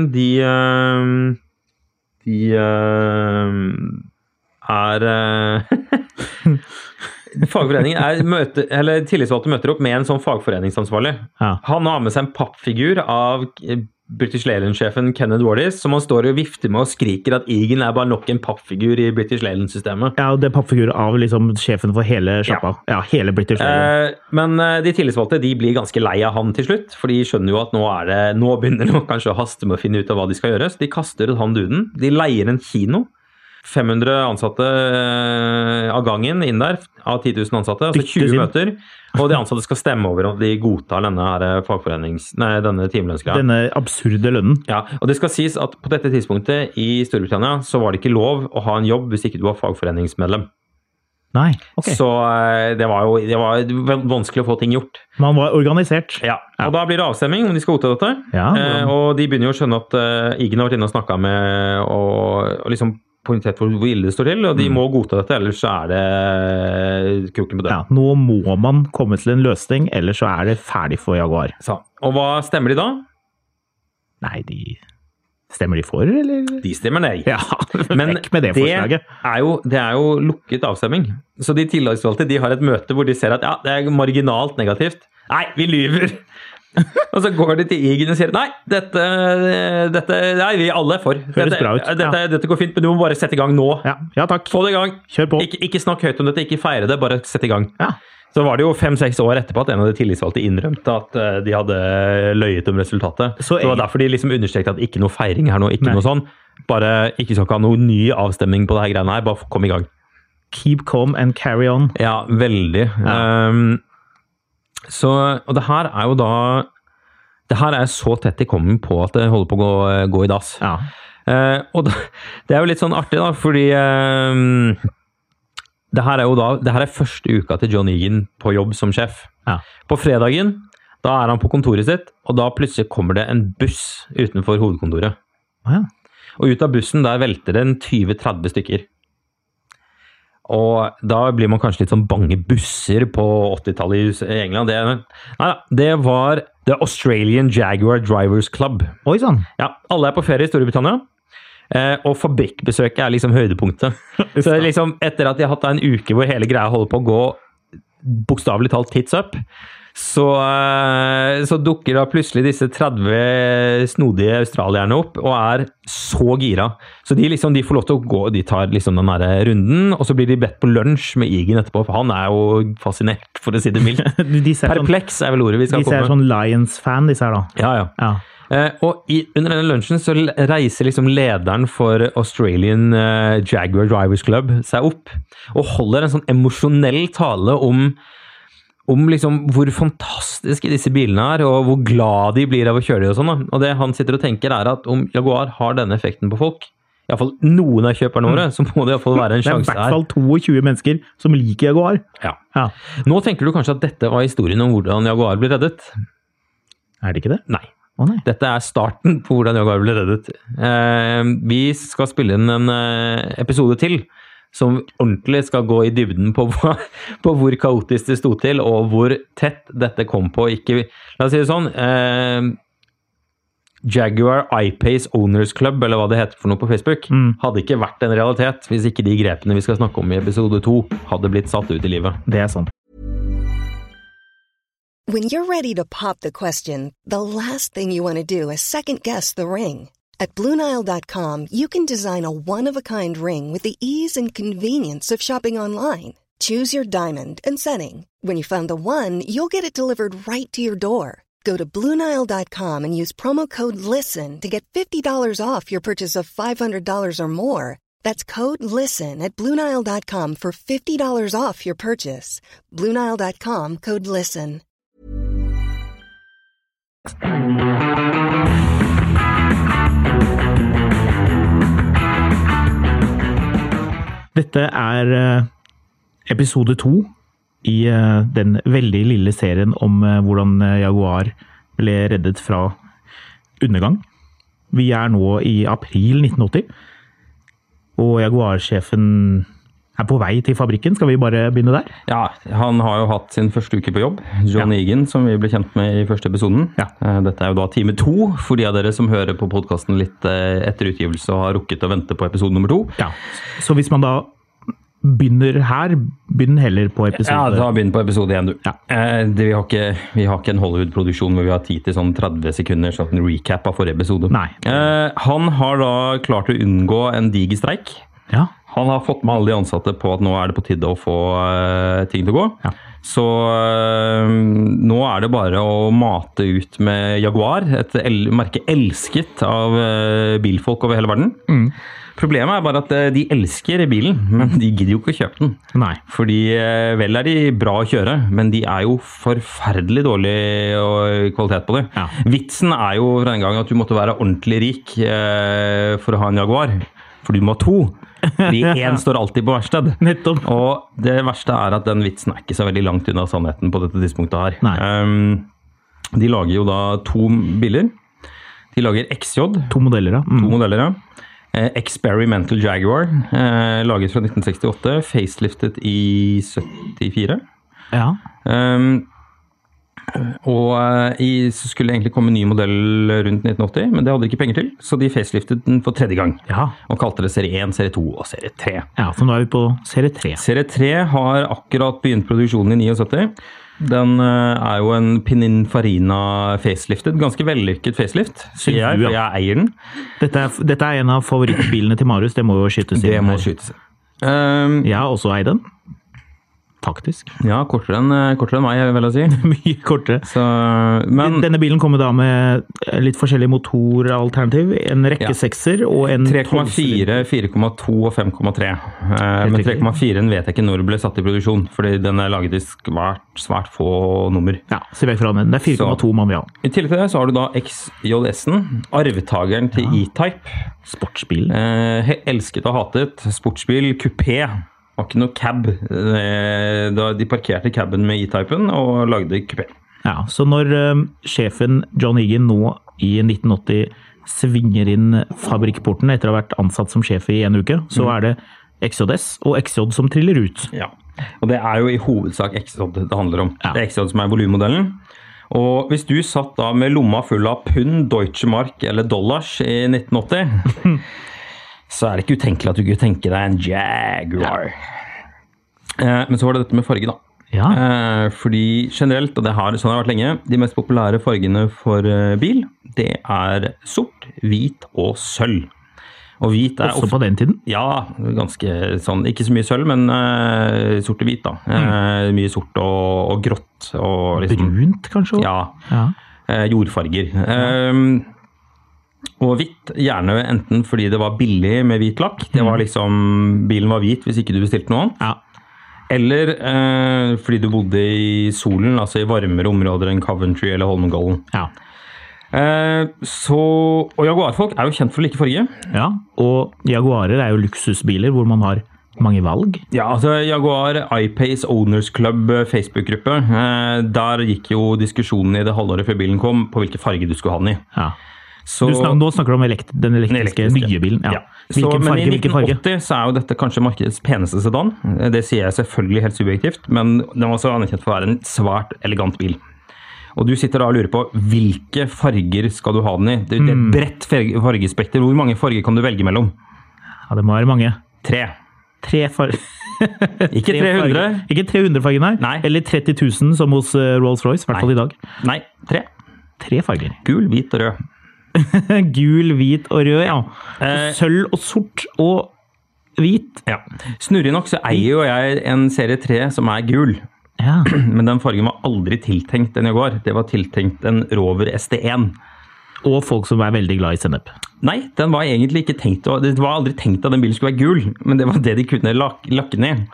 fagforeningen tillitsvalgte møter opp med en sånn fagforeningsansvarlig. Ja. Han har med seg en pappfigur av British Leyland-sjefen Kenneth Wardis, som han står og vifter med og skriker at Egan bare nok en pappfigur i British Leyland-systemet. Ja, det pappfigur av liksom sjefen for hele sjappa. Ja, hele British Leyland. Men de tillitsvalgte, de blir ganske lei av han til slutt, for de skjønner jo at nå begynner det kanskje å haste med å finne ut av hva de skal gjøre, så de kaster ut han duden. De leier en kino. 500 ansatte av gangen inn der, av 10 000 ansatte, altså 20 møter, og de ansatte skal stemme over om de godtar denne timelønnsgreia. Denne absurde lønnen. Ja, og det skal sies at på dette tidspunktet i Storbritannia så var det ikke lov å ha en jobb hvis ikke du var fagforeningsmedlem. Nei, ok. Så det var vanskelig å få ting gjort. Man var organisert. Ja, og da blir det avstemming om de skal godta dette. Ja, og de begynner jo å skjønne at Egan har vært inne og snakket med og liksom poengtert hvor ille det står til, og de må godta dette, ellers så det kroken på døren. Ja, nå må man komme til en løsning, ellers så det ferdig for Jaguar. Så, og hva stemmer de da? Nei, stemmer de for, eller? De stemmer nei. Ja, men med det forslaget. Det jo lukket avstemming. Så de tillitsvalgte, de har et møte hvor de ser at det marginalt negativt. Nei, vi lyver! Og så går de til Egan og sier nei, dette vi alle for. Høres bra ut. Dette går fint, men du må bare sette i gang nå. Ja takk. Få det i gang. Kjør på. Ikke snakk høyt om dette, ikke feire det, bare sette i gang. Ja. Så var det jo 5-6 år etterpå at en av de tillitsvalgte innrømte at de hadde løyet om resultatet. Så det var derfor de liksom understrekte at ikke noe feiring her nå, ikke noe sånn. Bare ikke skal ha noen ny avstemning på det her greiene her, bare kom i gang. Keep calm and carry on. Ja, veldig. Ja. Og det her jo da det her så tett i kommen på at det holder på å gå i dass. Ja. Og det jo litt sånn artig da, fordi det her første uka til John Egan på jobb som sjef. Ja. På fredagen, da han på kontoret sitt, og da plutselig kommer det en buss utenfor hovedkontoret. Ja. Og ut av bussen der velter det 20-30 stykker. Og da blir man kanskje litt sånn bange busser på 80-tallet i England. Det var The Australian Jaguar Drivers Club. Oi, sånn. Ja, alle på ferie i Storbritannia. Og fabrikkbesøket liksom høydepunktet. Så liksom, etter at de har hatt en uke hvor hele greia holder på å gå bokstavelig talt tits up, så dukker da plutselig disse 30 snodige australierne opp og så gira. Så de får lov til å gå, de tar liksom den der runden, og så blir de bedt på lunsj med Egan etterpå, for han jo fascinert, for å si det mildt. Perpleks vel ordet vi skal komme med. De ser sånn Lions-fan, disse her da. Ja. Og under denne lunsjen så reiser liksom lederen for Australian Jaguar Drivers Club seg opp og holder en sånn emosjonell tale om liksom hvor fantastiske disse bilene og hvor glad de blir av å kjøre de og sånn. Og det han sitter og tenker at om Jaguar har denne effekten på folk, i hvert fall noen av kjøperne våre, så må det i hvert fall være en sjanse her. Det i hvert fall 22 mennesker som liker Jaguar. Ja. Nå tenker du kanskje at dette var historien om hvordan Jaguar ble reddet. Det ikke det? Nei. Dette starten på hvordan Jaguar ble reddet. Vi skal spille inn en episode til, som ordentlig skal gå i dybden på hvor kaotisk det stod til, og hvor tett dette kom på. La oss si det sånn, Jaguar I-Pace Owners Club, eller hva det heter for noe på Facebook, hadde ikke vært en realitet hvis ikke de grepene vi skal snakke om i episode 2 hadde blitt satt ut i livet. Det sant. When you're ready to pop the question, the last thing you want to do is second-guess the ring. At BlueNile.com, you can design a one-of-a-kind ring with the ease and convenience of shopping online. Choose your diamond and setting. When you find the one, you'll get it delivered right to your door. Go to BlueNile.com and use promo code LISTEN to get $50 off your purchase of $500 or more. That's code LISTEN at BlueNile.com for $50 off your purchase. BlueNile.com, code LISTEN. Dette episode 2 i den veldig lille serien om hvordan Jaguar ble reddet fra undergang. Vi nå i april 1980, og Jaguar-sjefen på vei til fabrikken. Skal vi bare begynne der? Ja, han har jo hatt sin første uke på jobb, John Egan, som vi ble kjent med i første episoden. Ja. Dette jo da time 2, for de av dere som hører på podcasten litt etter utgivelse og har rukket å vente på episode nummer 2. Ja, så hvis man da begynner her, begynn heller på episode... Ja, da begynn på episode 1, du. Ja. Vi har ikke en Hollywood-produksjon hvor vi har tid til sånn 30 sekunder sånn recap av forrige episode. Nei. Han har da klart å unngå en diger streik. Ja. Han har fått med alle de ansatte på at nå det på tide å få ting til å gå. Ja. Så nå det bare å mate ut med Jaguar, et merke elsket av bilfolk over hele verden. Problemet bare at de elsker bilen, men de gidder jo ikke å kjøpe den. Nei. Fordi vel de bra å kjøre, men de jo forferdelig dårlig kvalitet på det. Ja. Vitsen jo fra den gangen at du måtte være ordentlig rik for å ha en Jaguar. Fordi du må ha 2. Fordi 1 står alltid på verksted. Nettopp. Og det verste at den vitsen ikke så veldig langt unna sannheten på dette tidspunktet her. Nei. De lager jo da 2 biler. De lager XJ. 2 modeller, ja. 2 modeller, ja. Experimental Jaguar, laget fra 1968, faceliftet i 74. Ja. Og så skulle det egentlig komme en ny modell rundt 1980, men det hadde de ikke penger til, så de faceliftet den for 3. gang. Ja. Og kalte det serie 1, serie 2 og serie 3. Ja, så nå vi på serie 3. Serie 3 har akkurat begynt produksjonen i 79. Den jo en Pininfarina faceliftet, ganske vellykket facelift, sier jeg, for jeg eier den. Dette en av favorittbilene til Marius, det må jo skytes inn. Det må skytes inn. Jeg har også eid den. Faktisk. Ja, kortere enn meg, vil jeg si. Mye kortere. Så, men denne bilen kommer da med litt forskjellige motoralternativ, en rekke 6-er og en 3,4, 4,2 og 5,3. Men 3,4 vet jeg ikke når det ble satt i produksjon, fordi den laget i svært få nummer. Ja, se vekk fra den. Det 4,2 man vil ha. I tillegg til det så har du da XJS-en, arvtageren til E-Type. Sportsbil. Elsket og hatet. Sportsbil, kupé. Det var ikke noe cab. De parkerte cabben med E-Typen og lagde kupé. Ja, så når sjefen John Egan nå i 1980 svinger inn fabrikkporten etter å ha vært ansatt som sjef i en uke, så det XJS og XJ som triller ut. Ja, og det jo I hovedsak XJ det handler om. Ja. Det XJ som volummodellen. Og hvis du satt da med lomma full av pund, Deutsche Mark eller dollars I 1980, så det ikke utenkelig at du kunne tenke deg en Jaguar. Men så var det dette med farge da. Ja. Fordi generelt, og sånn har vært lenge, de mest populære fargene for bil, det sort, hvit og sølv. Og hvit Også på den tiden? Ja, ganske sånn, ikke så mye sølv, men sort og hvit da. Mye sort og grått. Og liksom, brunt kanskje? Ja, jordfarger. Og hvitt, gjerne enten fordi det var billig med hvit lakk, det var liksom, bilen var hvit hvis ikke du bestilte noe annet. Ja. Eller fordi du bodde I solen, altså I varmere områder enn Coventry eller Holmenkollen. Ja. Og Jaguar-folk jo kjent for å like farge. Ja, og Jaguarer jo luksusbiler hvor man har mange valg. Ja, altså Jaguar I-Pace Owners Club Facebook-gruppe, der gikk jo diskusjonen I det halvåret før bilen kom på hvilke farge du skulle ha den I. Ja. Nå snakker du om den elektriske nye bilen. Ja. Hvilken farge, men I 1980 så jo dette kanskje markedets peneste sedan. Det sier jeg selvfølgelig helt subjektivt, men den var også anerkjent for å være en svært elegant bil. Og du sitter da og lurer på hvilke farger skal du ha den I? Det et bredt fargespekter. Hvor mange farger kan du velge mellom? Ja, det må være mange. 3 farger. Ikke 300. Ikke 300 farger, nei. Eller 30 000 som hos Rolls-Royce, I hvert fall I dag. Nei, 3. 3 farger. Gul, hvit og rød. Gul, hvit og rød, ja. Sølv og sort og hvit. Ja. Snurrig nok så eier jo jeg en serie 3 som gul. Ja. Men den fargen var aldri tiltenkt en Jaguar. Det var tiltenkt en Rover ST1. Og folk som veldig glad I sennep. Nei, den var egentlig ikke tenkt. Det var aldri tenkt at den bilen skulle være gul, men det var det de kunne lakke ned.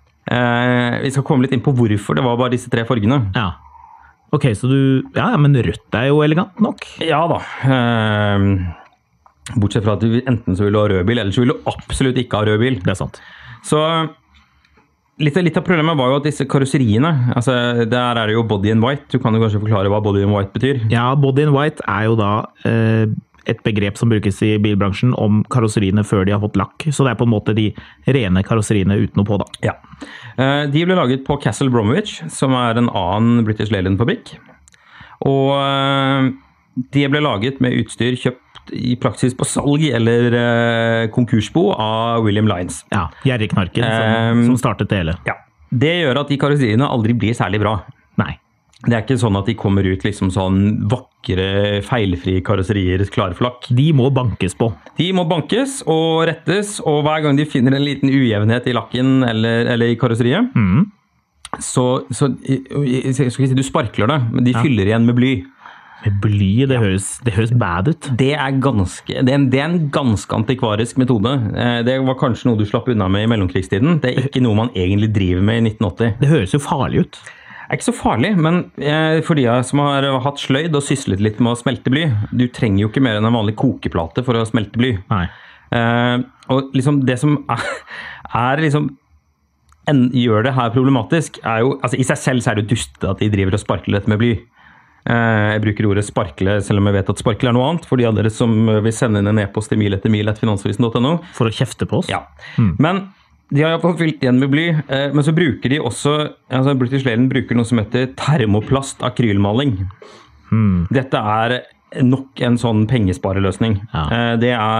Vi skal komme litt inn på hvorfor det var bare disse 3 fargene. Ja. Ok, så men rødt jo elegant nok. Ja da. Bortsett fra at du enten så vil du ha rød bil, eller så vil du absolutt ikke ha rød bil. Det sant. Så litt av problemet var jo at disse karosseriene, altså der det jo body in white. Du kan jo kanskje forklare hva body in white betyr? Ja, body in white jo da et begrep som brukes I bilbransjen om karosseriene før de har fått lakk. Så det på en måte de rene karosseriene uten noe på da. Ja. De ble laget på Castle Bromwich, som en annen British Leyland-fabrikk. Og de ble laget med utstyr kjøpt I praksis på salg eller konkursbo av William Lyons. Ja, gjerrigknarken som startet det hele. Ja. Det gjør at de karosseriene aldri blir særlig bra. Nei. Det ikke sånn at de kommer ut liksom sånn vakre, feilfrie karosserier klare for lakk. De må bankes på. De må bankes og rettes, og hver gang de finner en liten ujevnhet I lakken eller I karosseriet, så jeg skal ikke si du sparkler det, men de fyller igjen med bly. Med bly, det høres bad ut. Det en ganske antikvarisk metode. Det var kanskje noe du slapp unna med I mellomkrigstiden. Det ikke noe man egentlig driver med I 1980. Det høres jo farlig ut. Det ikke så farlig, men for de som har hatt sløyd og syslet litt med å smelte bly, du trenger jo ikke mer enn en vanlig kokeplate for å smelte bly. Nei. Og liksom det som liksom gjør det her problematisk, jo, altså I seg selv så det jo dustete at de driver og sparkler dette med bly. Jeg bruker ordet sparkle, selv om jeg vet at sparkle noe annet, for de av dere som vil sende inn en e-post til mil@finansavisen.no. For å kjefte på oss? Ja. Men de har I hvert fall fylt igjen med bly, men så bruker de også, altså British Leyland bruker noe som heter termoplast akrylmaling. Dette nok en sånn pengespareløsning. Ja.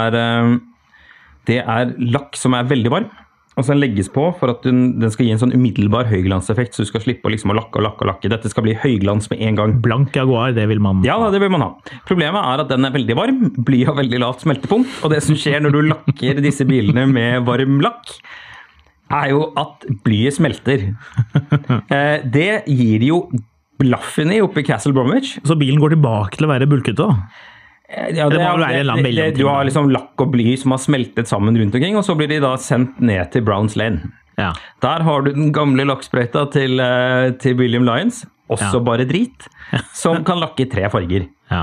Det lakk som veldig varm, og så den legges på for at den skal gi en sånn umiddelbar høyglanseffekt, så du skal slippe å liksom lakke og lakke. Dette skal bli høyglans med en gang. Blank Jaguar, det vil man ha. Ja, det vil man ha. Problemet at den veldig varm, bly har veldig lavt smeltepunkt, og det som skjer når du lakker disse bilene med varm lakk, jo at blyet smelter. Det gir jo blaffen I oppe I Castle Bromwich. Så bilen går tilbake til å være bulket da? Ja, det må være en eller annen mellomting. Du har liksom lakk og bly som har smeltet sammen rundt omkring, og så blir de da sendt ned til Browns Lane. Ja. Der har du den gamle lakksprøyta til William Lyons, også bare drit, som kan lakke I 3 farger. Ja.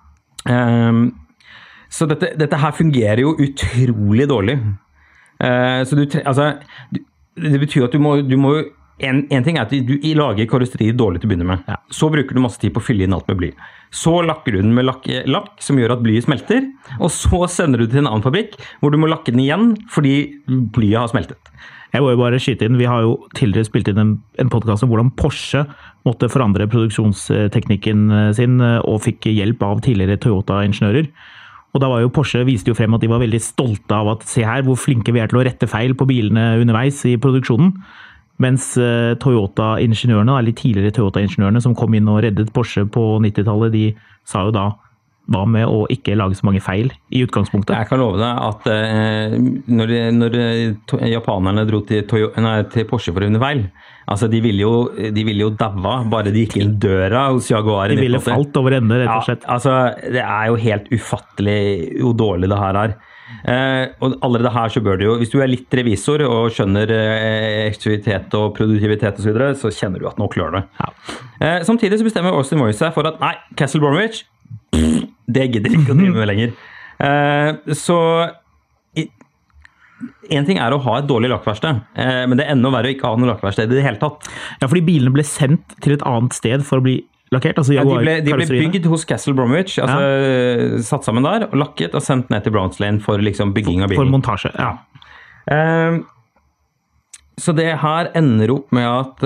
Så dette her fungerer jo utrolig dårlig. Så det betyr at du må en ting er at du lager karosseriet dårlig til å begynne med. Så bruker du masse tid på å fylle inn alt med bly. Så lakker du den med lakk som gjør at blyet smelter, og så sender du til en annen fabrikk, hvor du må lakke den igjen, fordi blyet har smeltet. Jeg må jo bare skyte inn, vi har jo tidligere spilt inn en podcast om hvordan Porsche måtte forandre produksjonsteknikken sin, og fikk hjelp av tidligere Toyota-ingeniører. Og da var jo Porsche viste jo frem at de var veldig stolte av at se her hvor flinke vi til å rette feil på bilene underveis i produksjonen. Mens Toyota-ingeniørene, eller tidligere Toyota-ingeniørene som kom inn og reddet Porsche på 90-tallet, de sa jo da hva med å ikke lage så mange feil i utgangspunktet. Jeg kan love deg at når japanerne dro til Porsche for å vinne feil, altså de ville jo daua bare de gikk inn døra hos Jaguar. De ville falt over ende, rett og slett. Ja, altså det er jo helt ufattelig hvor dårlig det her er. Og allerede her så bør du jo, hvis du er litt revisor og skjønner effektivitet og produktivitet og så videre, så kjenner du at nå klør det. Ja. Samtidig så bestemmer Austin Morris seg for at nei, Castle Bromwich, det gidder ikke å drive med lenger. Så en ting er å ha et dårlig lakkverksted, men det er enda verre å ikke ha noe lakkverksted i det hele tatt. Ja, fordi bilene ble sendt til et annet sted for å bli lakkert? Altså de ble bygd hos Castle Bromwich, altså satt sammen der, og lakket og sendt ned til Browns Lane for liksom bygging av bilen. For montasje, ja. Så det her ender opp med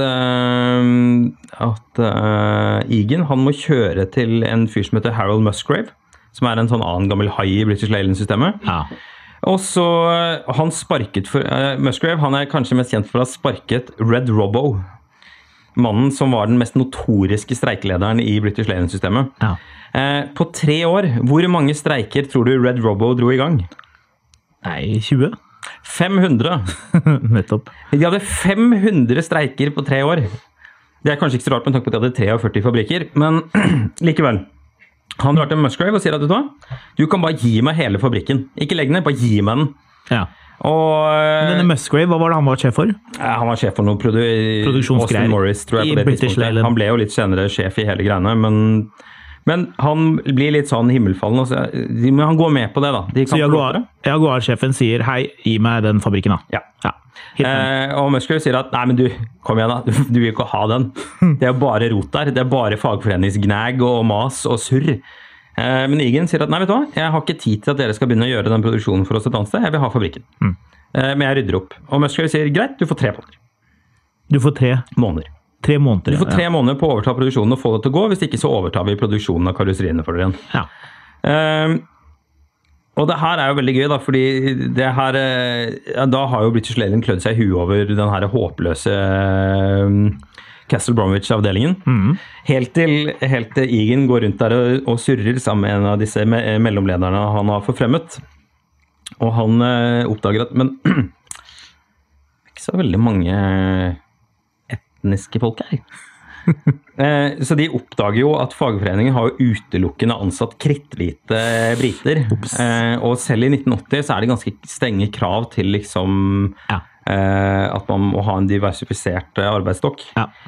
at Egan, han må kjøre til en fyr som heter Harold Musgrave, som er en sånn annen gammel hai i British Leyland-systemet. Ja. Og så han sparket for Musgrave, han er kanskje mest kjent for å ha sparket Red Robbo, mannen som var den mest notoriske streikelederen i British Leyland-systemet. Ja. På 3 år, hvor mange streiker tror du Red Robbo dro i gang? Nei, 20. 500. Nettopp. De hadde 500 streiker på 3 år. Det er kanskje ikke så rart med tanke på at de hadde 43 fabrikker, men likevel. Han drar til Musgrave og sier at du kan bare gi meg hele fabrikken. Ikke legg ned, bare gi meg den. Ja. Men denne Musgrave, hva var det han var sjef for? Han var sjef for noe produksjonsgreier Austin Morris, tror jeg, på det tidspunktet. Han ble jo litt senere sjef i hele greiene, men han blir litt sånn himmelfallen, men han går med på det da. Så Jaguar-sjefen sier, hei, gi meg den fabrikken da. Ja. Og Musgrave sier at, nei, men du, kom igjen da, du vil ikke ha den. Det er bare rot der, det er bare fagforeningsgnag og mas og surr. Men Egan sier at, nei, vet du hva, jeg har ikke tid til at dere skal begynne å gjøre den produksjonen for oss et annet sted, jeg vil ha fabrikken. Men jeg rydder opp. Og Musgrave sier, greit, du får 3 måneder. Du får 3 måneder. 3 måneder, Du får 3 måneder på å overta produksjonen og få det til å gå, hvis ikke så overtar vi produksjonen av karosseriene for dere igjen. Ja. Og det her er jo veldig gøy da, fordi det her, da har jo British Leyland klødd seg i huet over den her håpløse Castle Bromwich-avdelingen. Helt til Egan går rundt der og surrer sammen med en av disse mellomlederne han har forfremmet. Og han oppdager at, men det er ikke så veldig mange etniske folk her. Så de oppdager jo at fagforeningen har jo utelukkende ansatt kritthvite briter. Og selv i 1980 så er det ganske strenge krav til liksom at man må ha en diversifisert arbeidsstokk.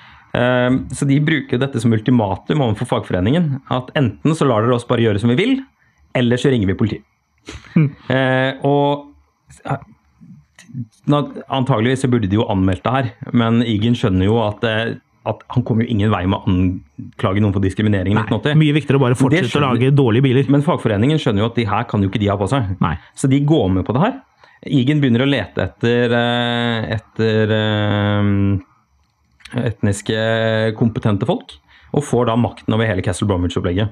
Så de bruker dette som ultimatum overfor fagforeningen, at enten så lar dere oss bare gjøre som vi vil, eller så ringer vi politiet. Og antageligvis så burde de jo anmeldt det her, men Egan skjønner jo at han kommer jo ingen vei med å anklage noen for diskriminering i 1980. Mye viktigere å bare fortsette å lage dårlige biler. Men fagforeningen skjønner jo at de her kan jo ikke de ha på seg. Nei. Så de går med på det her. Egan begynner å lete etter etniske kompetente folk, og får da makten over hele Castle Bromwich-opplegget.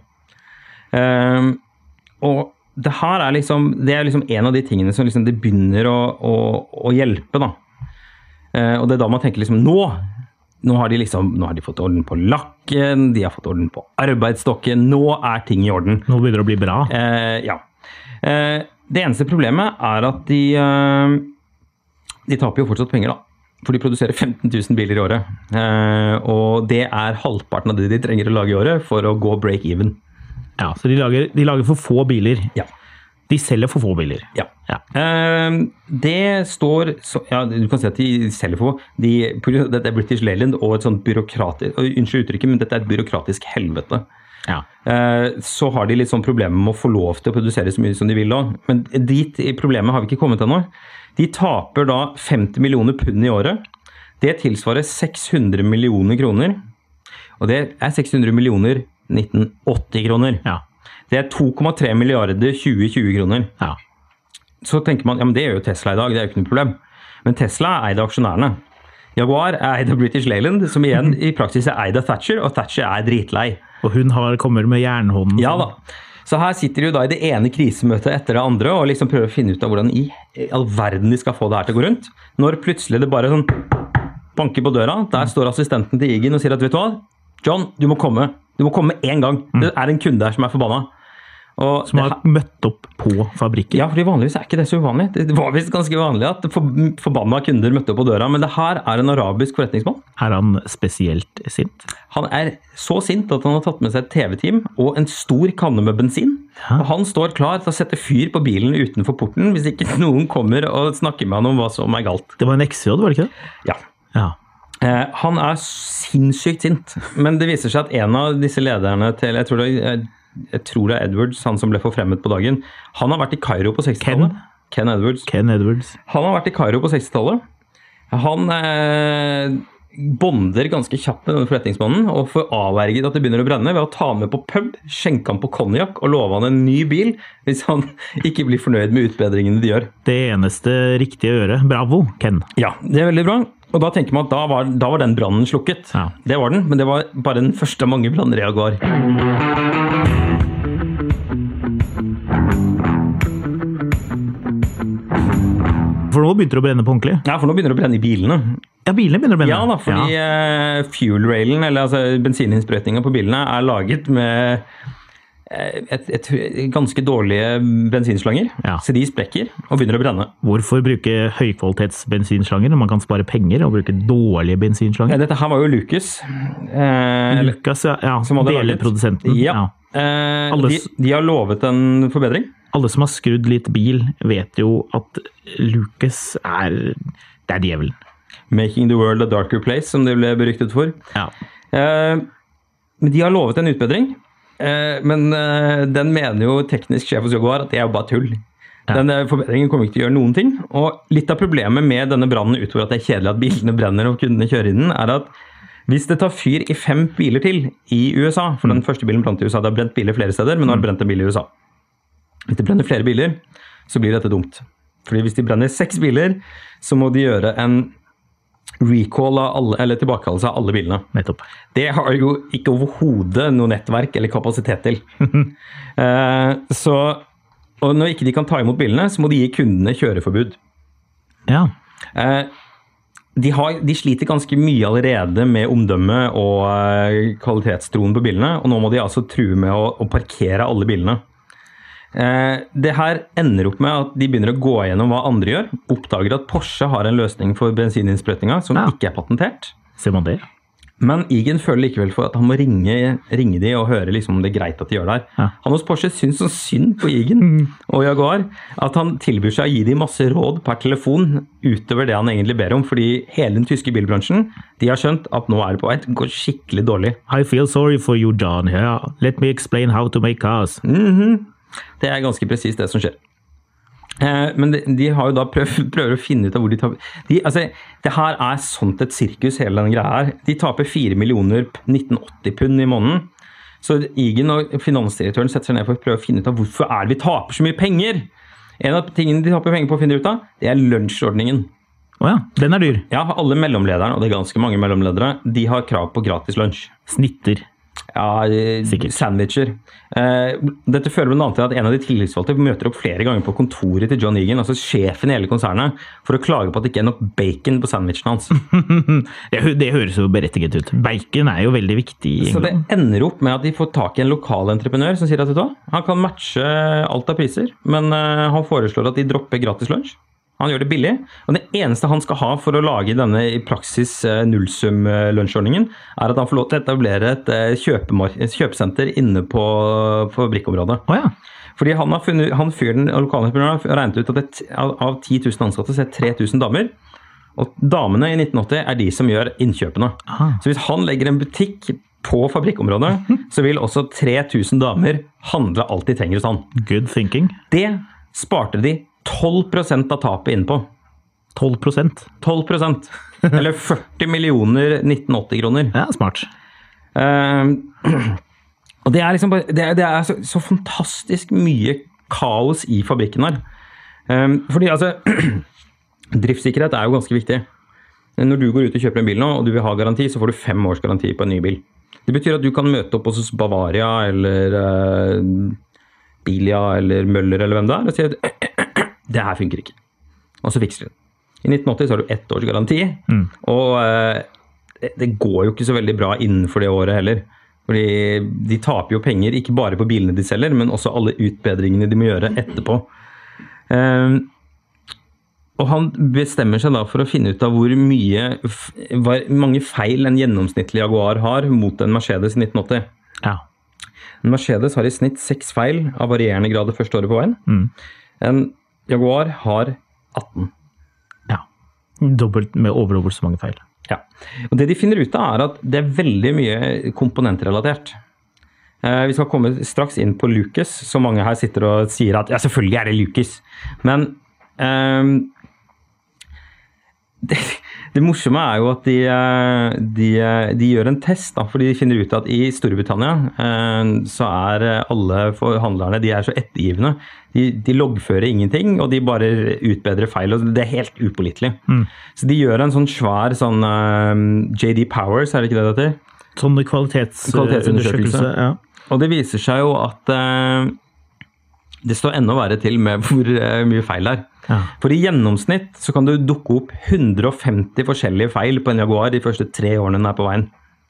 Og det her er liksom en av de tingene som liksom det begynner å hjelpe da. Og det er da man tenker liksom, nå har de fått orden på lakken, de har fått orden på arbeidsstokken, nå er ting i orden. Nå begynner det å bli bra. Ja. Det eneste problemet er at de taper jo fortsatt penger da. For de produserer 15 000 biler i året. Og det er halvparten av det de trenger å lage i året for å gå break even. Ja, så de lager for få biler. Ja. De selger for få biler. Ja. Det står, du kan si at de selger for få. Dette er British Leyland og et sånt byråkratisk, unnskyld uttrykket, men dette er et byråkratisk helvete. Ja. Så har de litt sånn problemer med å få lov til å produsere så mye som de vil da. Men dit i problemet har vi ikke kommet ennå. De taper da 50 millioner pund i året. Det tilsvarer 600 millioner kroner, og det 600 millioner 1980 kroner. Ja. Det 2,3 milliarder 2020 kroner. Ja. Så tenker man, ja, men det gjør jo Tesla i dag, det jo ikke noe problem. Men Tesla eid av aksjonærene. Jaguar eid av British Leyland, som igjen i praksis eid av Thatcher, og Thatcher dritlei. Og hun kommer med jernhånden. Ja da. Så her sitter de jo da i det ene krisemøtet etter det andre, og liksom prøver å finne ut av hvordan i all verden de skal få det her til å gå rundt. Når plutselig det bare sånn banker på døra, der står assistenten til Egan og sier at, vet du hva, John, du må komme. Du må komme en gang. Det en kunde her som forbanna. Og som har møtt opp på fabrikken. Ja, fordi vanligvis ikke det så uvanlig. Det var visst ganske vanlig at forbanna kunder møtte opp på døra, men det her en arabisk forretningsmann. Han spesielt sint? Han så sint at han har tatt med seg et TV-team og en stor kanne med bensin. Ja. Og han står klar til å sette fyr på bilen utenfor porten hvis ikke noen kommer og snakker med han om hva som galt. Det var en XJ, var det ikke det? Ja. Ja. Han sinnssykt sint, men det viser seg at en av disse lederne til, jeg tror det Edwards, han som ble forfremmet på dagen, han har vært i Kairo på 60-tallet. Ken Edwards. Han har vært i Kairo på 60-tallet. Han bonder ganske kjapt med denne forretningsmannen, og får avverget at det begynner å brenne ved å ta med på pub, skjenke han på konjak og love han en ny bil, hvis han ikke blir fornøyd med utbedringene de gjør. Det eneste riktige å gjøre. Bravo, Ken. Ja, det veldig bra. Og da tenker man at da var den brannen slukket. Ja. Det var den, men det var bare den første av mange branner i Jaguar. For nå begynner det å brenne på ordentlig? Ja, for nå begynner det å brenne i bilene. Ja, bilene begynner å brenne? Ja da, fordi fuel railen, eller altså bensininnsprøytningen på bilene, laget med et ganske dårlige bensinslanger, så de sprekker og begynner å brenne. Hvorfor bruke høykvalitets bensinslanger når man kan spare penger og bruke dårlige bensinslanger? Dette her var jo Lucas. Lucas, deleprodusenten. Ja. De har lovet en forbedring. Alle som har skrudd litt bil vet jo at Lucas det djevelen. Making the world a darker place, som det ble beryktet for. Ja. Men de har lovet en utbedring. Men den mener jo teknisk sjef hos Jaguar at det jo bare tull. Den forbedringen kommer ikke til å gjøre noen ting. Og litt av problemet med denne brannen, utover at det kjedelig at bilene brenner og kundene kjører inn, at hvis det tar fyr i 5 biler til i USA, for den første bilen brant i USA, det har brent biler flere steder, men nå har det brent en bil i USA. Hvis det brenner flere biler, så blir dette dumt. Fordi hvis de brenner 6 biler, så må de gjøre en recall av alle, eller tilbakekallelse av alle bilene. Nettopp. Det har jo ikke overhodet noe nettverk eller kapasitet til. Og når ikke de kan ta imot bilene, så må de gi kundene kjøreforbud. Ja. De sliter ganske mye allerede med omdømme og kvalitetstroen på bilene, og nå må de altså true med å parkere alle bilene. Det her ender opp med at de begynner å gå gjennom hva andre gjør, oppdager at Porsche har en løsning for bensininnsprøytinga som ikke patentert. Ser man det? Men Egan føler likevel for at han må ringe de og høre liksom om det greit at de gjør det her. Ja. Han hos Porsche synes så synd på Egan og Jaguar at han tilbyr seg å gi de masse råd per telefon utover det han egentlig ber om, fordi hele den tyske bilbransjen, de har skjønt at nå det på vei, går skikkelig dårlig. I feel sorry for you, John. Yeah. Let me explain how to make cars. Det ganske precis det som skjer. Men de har jo da prøver å finne ut av hvor de tar... det her sånt et sirkus, hele denne greia her. De taper 4 millioner 1980 pund i måneden. Så Egan og finansdirektøren setter seg ned for å prøve å finne ut av hvorfor vi taper så mye penger. En av tingene de taper penger på å finne ut av, det lunsjordningen. Åja, den dyr. Ja, alle mellomlederne, og det ganske mange mellomledere, de har krav på gratis lunsj. Snitter. Ja, sandwicher. Dette fører blant annet til at en av de tillitsvalgte møter opp flere ganger på kontoret til John Egan, altså sjefen i hele konsernet, for å klage på at det ikke nok bacon på sandwichen hans. Det høres jo berettiget ut. Bacon jo veldig viktig. Så det ender opp med at de får tak i en lokal entreprenør som sier at han kan matche alt av priser, men han foreslår at de dropper gratis lunsj. Han gjør det billig, og det eneste han skal ha for å lage denne i praksis nullsum-lunsjordningen, at han får lov til å etablere et kjøpesenter inne på fabrikkområdet. Fordi han fyren lokalentreprenøren har regnet ut at av 10 000 ansatte så 3 000 damer, og damene i 1980 de som gjør innkjøpene. Så hvis han legger en butikk på fabrikkområdet, så vil også 3 000 damer handle alt de trenger hos han. Good thinking. Det sparte de 12% av tapet innpå. 12%. 12%. Eller 40 millioner 1980 kroner. Ja, smart. Og det liksom det er så fantastisk mye kaos i fabrikken her. Fordi altså, driftssikkerhet er jo ganske viktig. Når du går ut og kjøper en bil nå, og du vil ha garanti, så får du 5 års garanti på en ny bil. Det betyr at du kan møte opp hos Bavaria, eller Bilia, eller Møller, eller hvem det og si at det her funker ikke. Og så fikser du det. I 1980 så har du 1 års garanti, og det går jo ikke så veldig bra innenfor det året heller. Fordi de taper jo penger, ikke bare på bilene de selger, men også alle utbedringene de må gjøre etterpå. Og han bestemmer seg da for å finne ut av hvor mange feil en gjennomsnittlig Jaguar har mot en Mercedes i 1980. Ja. En Mercedes har i snitt 6 feil av varierende grad det første året på veien. En Jaguar har 18. Ja, over så mange feil. Ja, og det de finner ut av at det er veldig mye komponentrelatert. Vi skal komme straks inn på Lucas, så mange her sitter og sier at ja, selvfølgelig det Lucas. Men det morsomme jo at de gjør en test, da, fordi de finner ut at i Storbritannia så alle forhandlerne, de så ettergivende. De loggfører ingenting, og de bare utbedrer feil, og det helt upålitelig. Så de gjør en sånn svær J.D. Powers, det ikke det heter? Sånn kvalitetsundersøkelse, ja. Og det viser seg jo at det står enda verre til med hvor mye feil det Ja. For i gjennomsnitt så kan du dukke opp 150 forskjellige feil på en Jaguar de første 3 årene den på veien.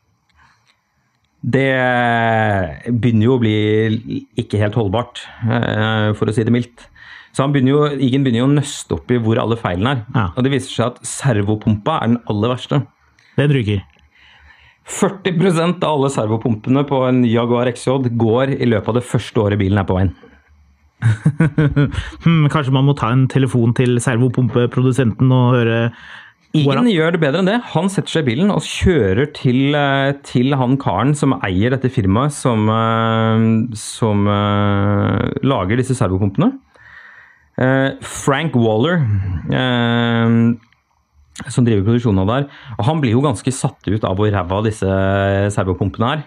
Det begynner jo å bli ikke helt holdbart, for å si det mildt. Så Igen begynner jo å nøste opp i hvor alle feilene Ja. Og det viser seg at servopumpa den aller verste. Det ryker. 40% av alle servopumpene på en Jaguar XJ går i løpet av det første året bilen på veien. Kanskje man må ta en telefon til servopumpeprodusenten og høre Igen gjør det bedre enn det. Han setter seg i bilen og kjører til han karen som eier dette firmaet som lager disse servopumpene. Frank Waller, som driver produksjonen av der. Og han blir jo ganske satt ut av hvor ræva disse servopumpene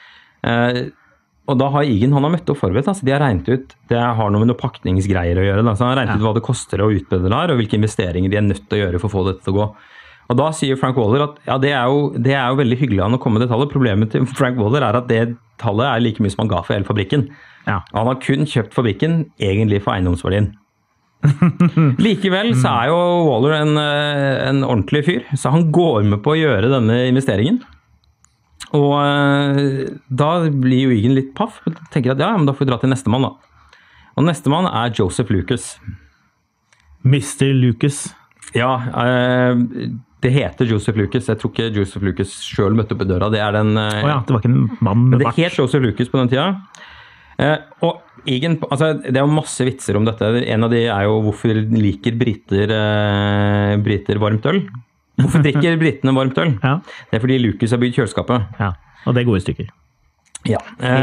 Og da har Igen, han har møtt og forberedt, altså de har regnet ut, det har noe med noen pakningsgreier å gjøre, så han har regnet ut hva det koster å utbedre der, og hvilke investeringer de nødt til å gjøre for å få dette til å gå. Og da sier Frank Waller at ja, det er jo veldig hyggelig å komme til tallet. Problemet til Frank Waller at det tallet like mye som han ga for hele fabrikken. Ja. Han har kun kjøpt fabrikken egentlig for eiendomsverdien. Likevel så jo Waller en ordentlig fyr, så han går med på å gjøre denne investeringen. Og da blir jo Igen litt paff, og tenker at ja, men da får vi dra til neste mann da. Og neste mann Joseph Lucas. Mr. Lucas. Ja, det heter Joseph Lucas. Jeg tror ikke Joseph Lucas selv møtte opp i døra. Det den... ja, det var ikke en mann med bart. Det het Joseph Lucas på den tida. Og Igen, altså det jo masse vitser om dette. En av de jo hvorfor liker briter varmt øl. Hvorfor drikker britene varmt øl? Ja. Det fordi Lucas har bygd kjøleskapet. Ja, og det går i stykker. Ja.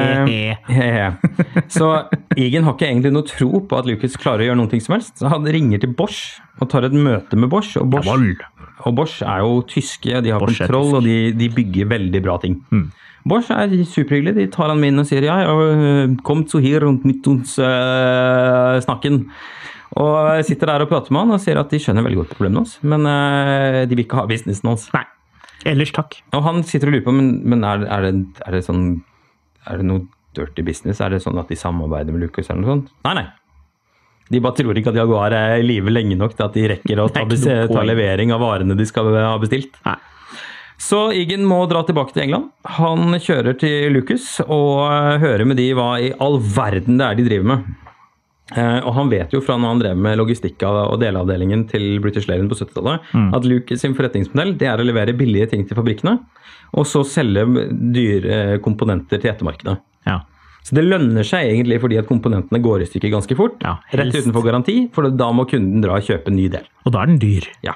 Så Igen har ikke egentlig noe tro på at Lucas klarer å gjøre noe som helst. Så han ringer til Bosch og tar et møte med Bosch. Og Bosch jo tyske, de har Bosch kontroll, og de bygger veldig bra ting. Bosch superhyggelig, de tar han med inn og sier ja, kom så her rundt midt uns snakken. Og sitter der og prater med han og sier at de skjønner veldig godt problemet hans, men de vil ikke ha businessen hans. Nei, ellers takk. Og han sitter og lurer på, men det sånn, det noe dirty business? Det sånn at de samarbeider med Lucas eller noe sånt? Nei. De bare tror ikke at Jaguar i live lenge nok til at de rekker å ta levering av varene de skal ha bestilt. Nei. Så Igen må dra tilbake til England. Han kjører til Lucas og hører med de hva i all verden det de driver med. Og han vet jo fra når han drev med logistikk og delavdelingen til British Leyland på 70-tallet, at Lucas sin forretningsmodell det å levere billige ting til fabrikkene, og så selge dyre komponenter til ettermarkedet. Ja. Så det lønner seg egentlig fordi at komponentene går i stykker ganske fort, rett utenfor garanti, for da må kunden dra og kjøpe en ny del. Og da den dyr. Ja.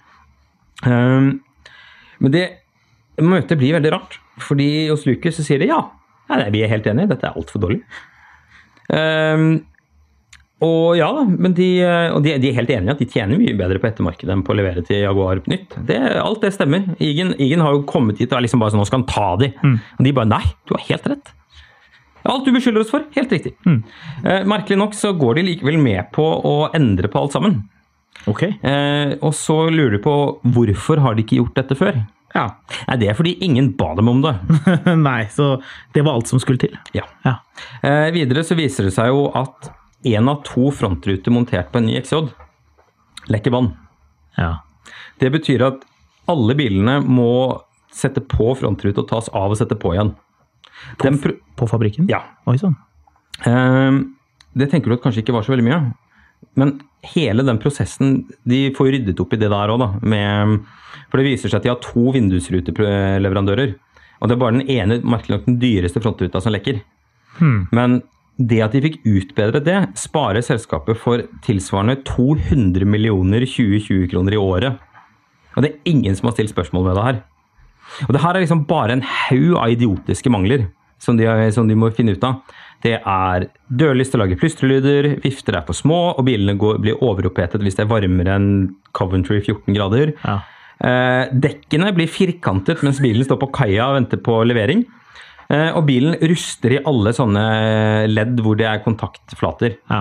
Men det møtet blir veldig rart, fordi hos Lucas så sier de ja, vi helt enige, dette alt for dårlig. Og ja, men de er helt enige at de tjener mye bedre på ettermarkedet enn på å levere til Jaguar nytt. Alt det stemmer. Egan har jo kommet hit og liksom bare sånn, nå skal han ta de. Og de bare, nei, du har helt rett. Alt du beskylder oss for, helt riktig. Merkelig nok så går de likevel med på å endre på alt sammen. Ok. Og så lurer de på, hvorfor har de ikke gjort dette før? Ja. Nei, det er fordi ingen ba dem om det. Nei, så det var alt som skulle til. Ja. Videre så viser det seg jo at 1 av 2 frontruter montert på en ny XJ lekker vann. Ja. Det betyr at alle bilene må sette på frontrute og tas av og sette på igjen. På fabrikken? Ja. Oi, sånn. Det tenker du at kanskje ikke var så veldig mye. Men hele den prosessen, de får ryddet opp i det der også da. For det viser seg at de har 2 vindusruteleverandører. Og det er bare den ene, merkelig nok den dyreste frontruta som lekker. Men det at de fikk utbedret det, sparer selskapet for tilsvarende 200 millioner 2020 kroner i året. Og det er ingen som har stilt spørsmål med det her. Og det her er liksom bare en haug av idiotiske mangler som de må finne ut av. Det er dørlys til å lage plystrelyder, vifter er for små, og bilene blir overopphetet hvis det er varmere enn Coventry 14 grader. Ja. Dekkene blir firkantet mens bilen står på kaia og venter på levering. Og bilen ruster i alle sånne ledd hvor det er kontaktflater. Ja.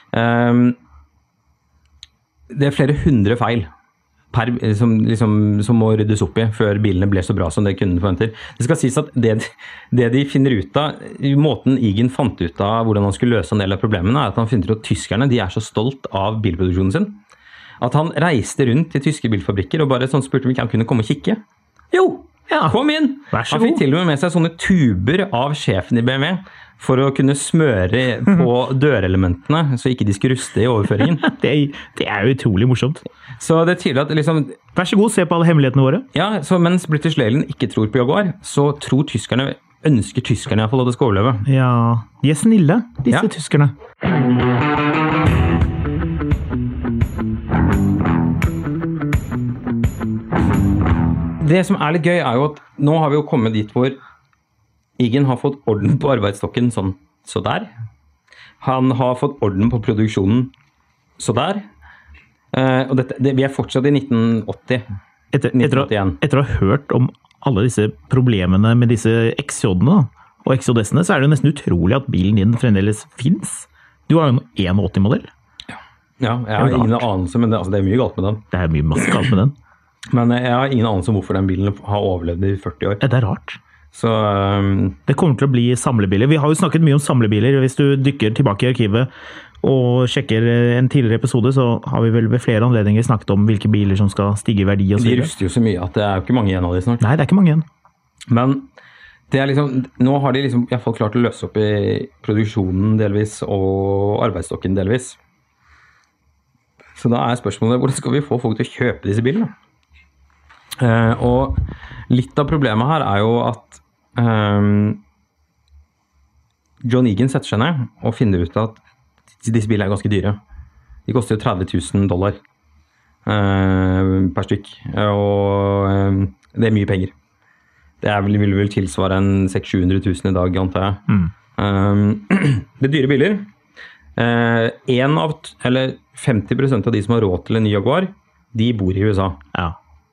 Det er flere 100 feil som må ryddes opp i før bilene ble så bra som det kunden forventer. Det skal sies at det de finner ut av, måten Egan fant ut av hvordan han skulle løse en del av problemene, er at han finner ut at tyskerne de er så stolt av bilproduksjonen sin, at han reiste rundt til tyske bilfabrikker og bare sånn spurte om ikke han kunne komme og kikke. Jo! Ja, kom inn! Han fikk til og med seg sånne tuber av sjefen i BMW for å kunne smøre på dørelementene, så ikke de skulle ruste i overføringen. Det er jo utrolig morsomt. Så det er tydelig at liksom... Vær så god, se på alle hemmelighetene våre. Ja, så mens British Leyland ikke tror på Jaguar, så ønsker tyskerne i hvert fall at det skal overleve. Ja, de er snille, disse tyskerne. Det som er litt gøy er jo at nå har vi jo kommet dit hvor Egan har fått orden på arbeidsstokken så der. Han har fått orden på produksjonen så der. Og vi er fortsatt i 1980. Etter å ha hørt om alle disse problemene med disse XJ-ene og XJS-ene, så er det jo nesten utrolig at bilen din fremdeles finnes. Du har jo en 81-modell. Ja, jeg har ingen anelse, men det er mye galt med den. Det er mye masse galt med den. Men jeg har ingen anelse om hvorfor den bilen har overlevd i 40 år. Det er rart. Så, det kommer til å bli samlebiler. Vi har jo snakket mye om samlebiler. Hvis du dykker tilbake i arkivet og sjekker en tidligere episode, så har vi vel ved flere anledninger snakket om hvilke biler som skal stige i verdi og så videre. De ruster jo så mye at det er jo ikke mange igjen av de snart. Nei, det er ikke mange igjen. Men det er liksom, nå har de liksom i hvert fall klart å løse opp i produksjonen delvis og arbeidsstokken delvis. Så da er spørsmålet, hvordan skal vi få folk til å kjøpe disse bilene? Og litt av problemet her er jo at John Egan setter seg ned og finner ut at disse bilene er ganske dyre. De koster jo $30,000 per stykk, og det er mye penger. Det vil vel tilsvare en 600 000-700 000 i dag, antar jeg. Det er dyre biler. 50% av de som har råd til en ny Jaguar, de bor i USA. Ja.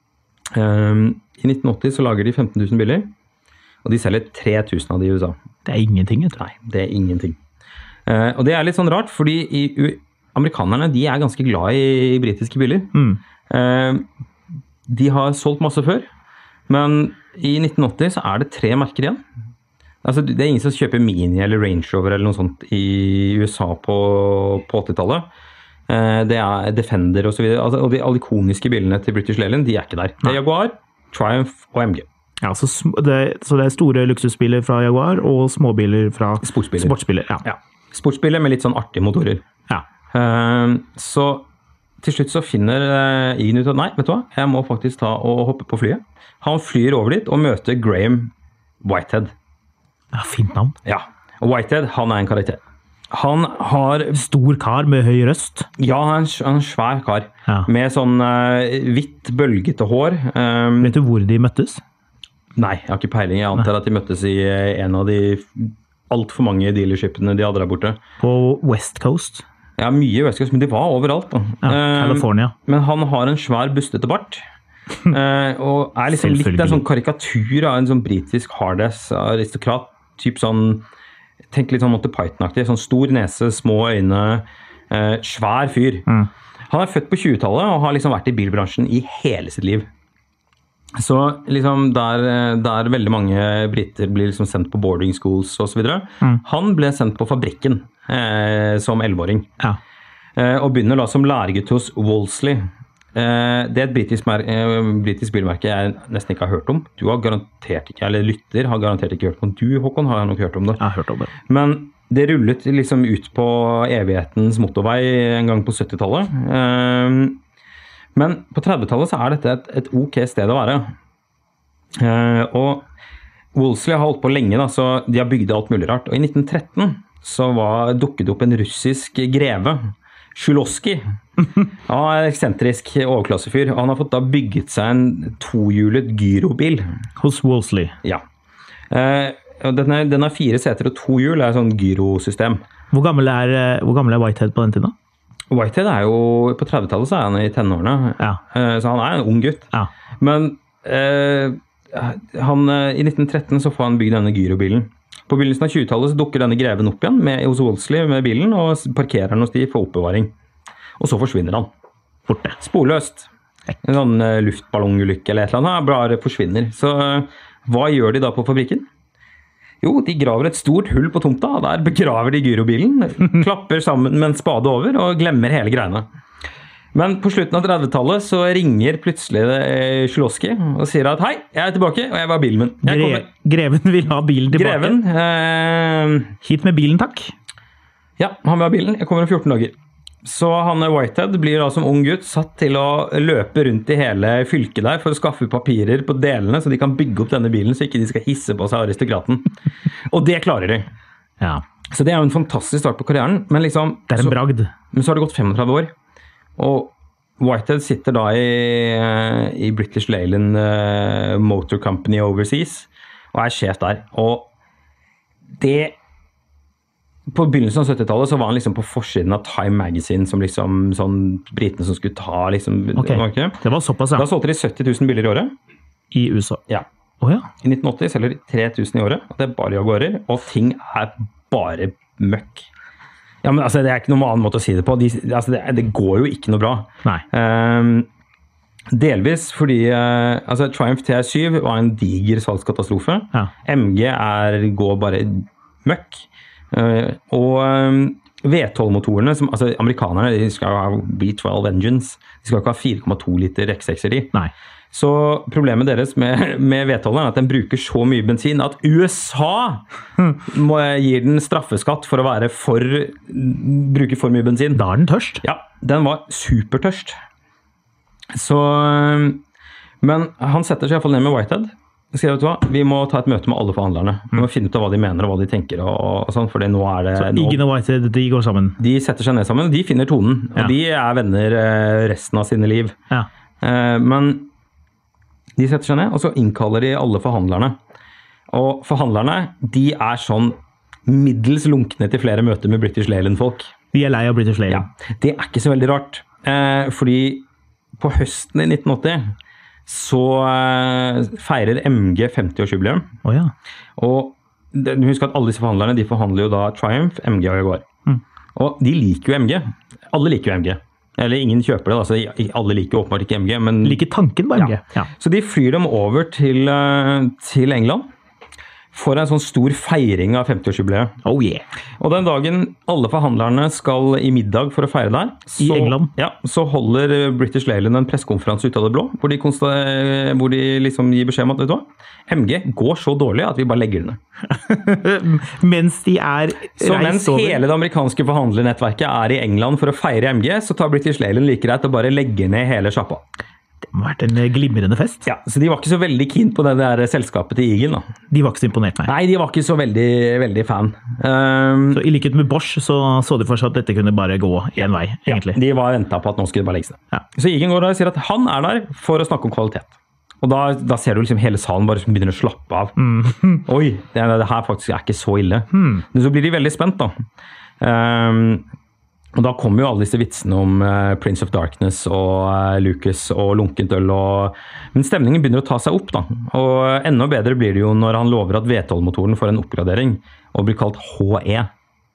I 1980 så lager de 15 000 biler, og de selger 3000 av de i USA. Det er ingenting, jeg tror. Nei, det er ingenting. Og det er litt sånn rart, fordi amerikanerne, de er ganske glad i britiske biler. De har solgt masse før, men i 1980 så er det 3 merker igjen. Altså, det er ingen som kjøper Mini eller Range Rover eller noe sånt i USA på 80-tallet. Det er Defender og så videre, altså, og de ikoniske bilene til British Leyland, de er ikke der. Det er Jaguar, Triumph og MG. Ja, så det er store luksusbiler fra Jaguar og småbiler fra sportsbiler. Ja. Sportsbiler med litt sånn artige motorer. Ja. Så til slutt så finner Egan ut at nei, vet du hva, jeg må faktisk ta og hoppe på flyet. Han flyr over dit og møter Graham Whitehead. Ja, fint navn. Ja, og Whitehead, han er en karakter. Han har... Stor kar med høy røst. Ja, han er en svær kar. Ja. Med sånn hvitt, bølgete hår. Vet du hvor de møttes? Nei, jeg har ikke peiling. Jeg antar at de møttes i en av de alt for mange dealershipene de hadde der borte. På West Coast. Ja, mye i West Coast, men de var overalt. Da. California. Men han har en svær bustete bart. Og liksom litt en sånn karikatur av en sånn britisk hard-ass aristokrat. Typ sånn, tenk litt sånn Monty Python-aktig. Sånn stor nese, små øyne, svær fyr. Han født på 20-tallet og har liksom vært i bilbransjen i hele sitt liv. Så liksom der veldig mange briter blir liksom sendt på boarding schools og så videre. Han ble sendt på fabrikken som 11-åring. Ja. Og begynner da som læregutt hos Wolseley. Det et britisk bilmerke jeg nesten ikke har hørt om. Du har garantert ikke, eller lytter har garantert ikke hørt om. Du, Håkon, har nok hørt om det. Jeg har hørt om det. Men det rullet liksom ut på evighetens motorvei en gang på 70-tallet. Men på 30-tallet så dette et ok sted å være. Og Wolseley har holdt på lenge, da, så de har bygd alt mulig rart. Og i 1913 så dukket opp en russisk greve, Shulosky. Han eksentrisk overklassefyr. Han har fått da bygget seg en tohjulet gyrobil. Hos Wolseley? Ja. Den har 4 seter og 2 hjul, sånn gyrosystem. Hvor gammel er Whitehead på den tiden da? Whitehead jo, på 30-tallet så han i tenårene, så han en ung gutt. Ja. Men i 1913 så får han bygd denne gyrobilen. På begynnelsen av 20-tallet så dukker denne greven opp igjen hos Wolseley med bilen, og parkerer den hos de for oppbevaring. Og så forsvinner han. Borte. Sporløst. En sånn luftballongulykke eller et eller annet, bare forsvinner. Så hva gjør de da på fabrikken? Jo, de graver et stort hull på tomta, og der begraver de gyrobilen, klapper sammen med en spade over og glemmer hele greiene. Men på slutten av 30-tallet så ringer plutselig Shulosky og sier at hei, jeg tilbake, og jeg var bilen min. Greven vil ha bilen tilbake? Greven. Hit med bilen, takk. Ja, han vil ha bilen. Jeg kommer om 14 dager. Så han Whitehead blir da som ung gutt satt til å løpe rundt i hele fylket der for å skaffe papirer på delene, så de kan bygge opp denne bilen, så ikke de skal hisse på seg aristokraten. Og det klarer de. Ja. Så det jo en fantastisk start på karrieren. Men liksom, det en bragd. Men så har det gått 35 år. Og Whitehead sitter da i British Leyland Motor Company Overseas, og sjef der. Og det på begynnelsen av 70-tallet så var han liksom på forsiden av Time Magazine som liksom sånn britene som skulle ta liksom... Okay. Det var såpass, ja. Da solgte de 70 000 biler i året. I USA? Ja. Ja. I 1980 selger de 3000 i året, og det bare Jaguarer, og ting bare møkk. Ja, men altså, det ikke noen annen måte å si det på. Det går jo ikke noe bra. Nei. Delvis fordi Triumph TR7 var en diger salgskatastrofe. Ja. MG går bare møkk. Og V12-motorene, altså amerikanerne, de skal ha V12 engines, de skal ikke ha 4,2 liter X6-er i. Nei. Så problemet deres med V12 at den bruker så mye bensin at USA gir den straffeskatt for å bruke for mye bensin. Da den tørst? Ja, den var supertørst. Så, men han setter seg i hvert fall ned med Whitehead. Vet du hva? Vi må ta et møte med alle forhandlerne. Vi må finne ut av hva de mener og hva de tenker og sånn, for nå det... Så Egan og Whitehead, de går sammen? De setter seg ned sammen, de finner tonen, og de venner resten av sine liv. Ja. Men de setter seg ned, og så innkaller de alle forhandlerne. Og forhandlerne, de sånn middels lunkne til flere møter med British Leyland-folk. De lei av British Leyland. Ja, det ikke så veldig rart. Fordi på høsten i 1980 så feirer MG 50-årsjubileum. Ja. Og husk at alle disse forhandlerne, de forhandler jo da Triumph, MG og Jaguar. Og de liker jo MG. Alle liker jo MG. Eller ingen kjøper det, altså alle liker åpenbart ikke MG, men... Liker tanken på MG. Ja. Så de flyr dem over til England for en sånn stor feiring av 50-årsjubileet. Oh yeah. Og den dagen alle forhandlerne skal i middag for å feire der, I England? Ja, så holder British Leyland en pressekonferanse ut av det blå, hvor de liksom gir beskjed om at, vet du hva, MG går så dårlig at vi bare legger den ned. Mens de reist over? Så mens hele det amerikanske forhandlernettverket i England for å feire MG, så tar British Leyland like greit og bare legger ned hele sjappa. Det må ha vært en glimrende fest. Ja, så de var ikke så veldig keen på det der selskapet til Egan da. De var ikke så imponert, nei. Nei, de var ikke så veldig, veldig fan. Så i likhet med Bosch så de for seg at dette kunne bare gå en vei, egentlig. Ja, de var ventet på at nå skulle det bare legges ned. Ja. Så Egan går der og sier at han der for å snakke om kvalitet. Og da ser du liksom hele salen bare som begynner å slappe av. Oi, det her faktisk ikke så ille. Men så blir de veldig spent da. Og da kommer jo alle disse vitsene om Prince of Darkness og Lucas og lunkent øl. Men stemningen begynner å ta seg opp da. Og enda bedre blir det jo når han lover at V12-motoren får en oppgradering og blir kalt HE.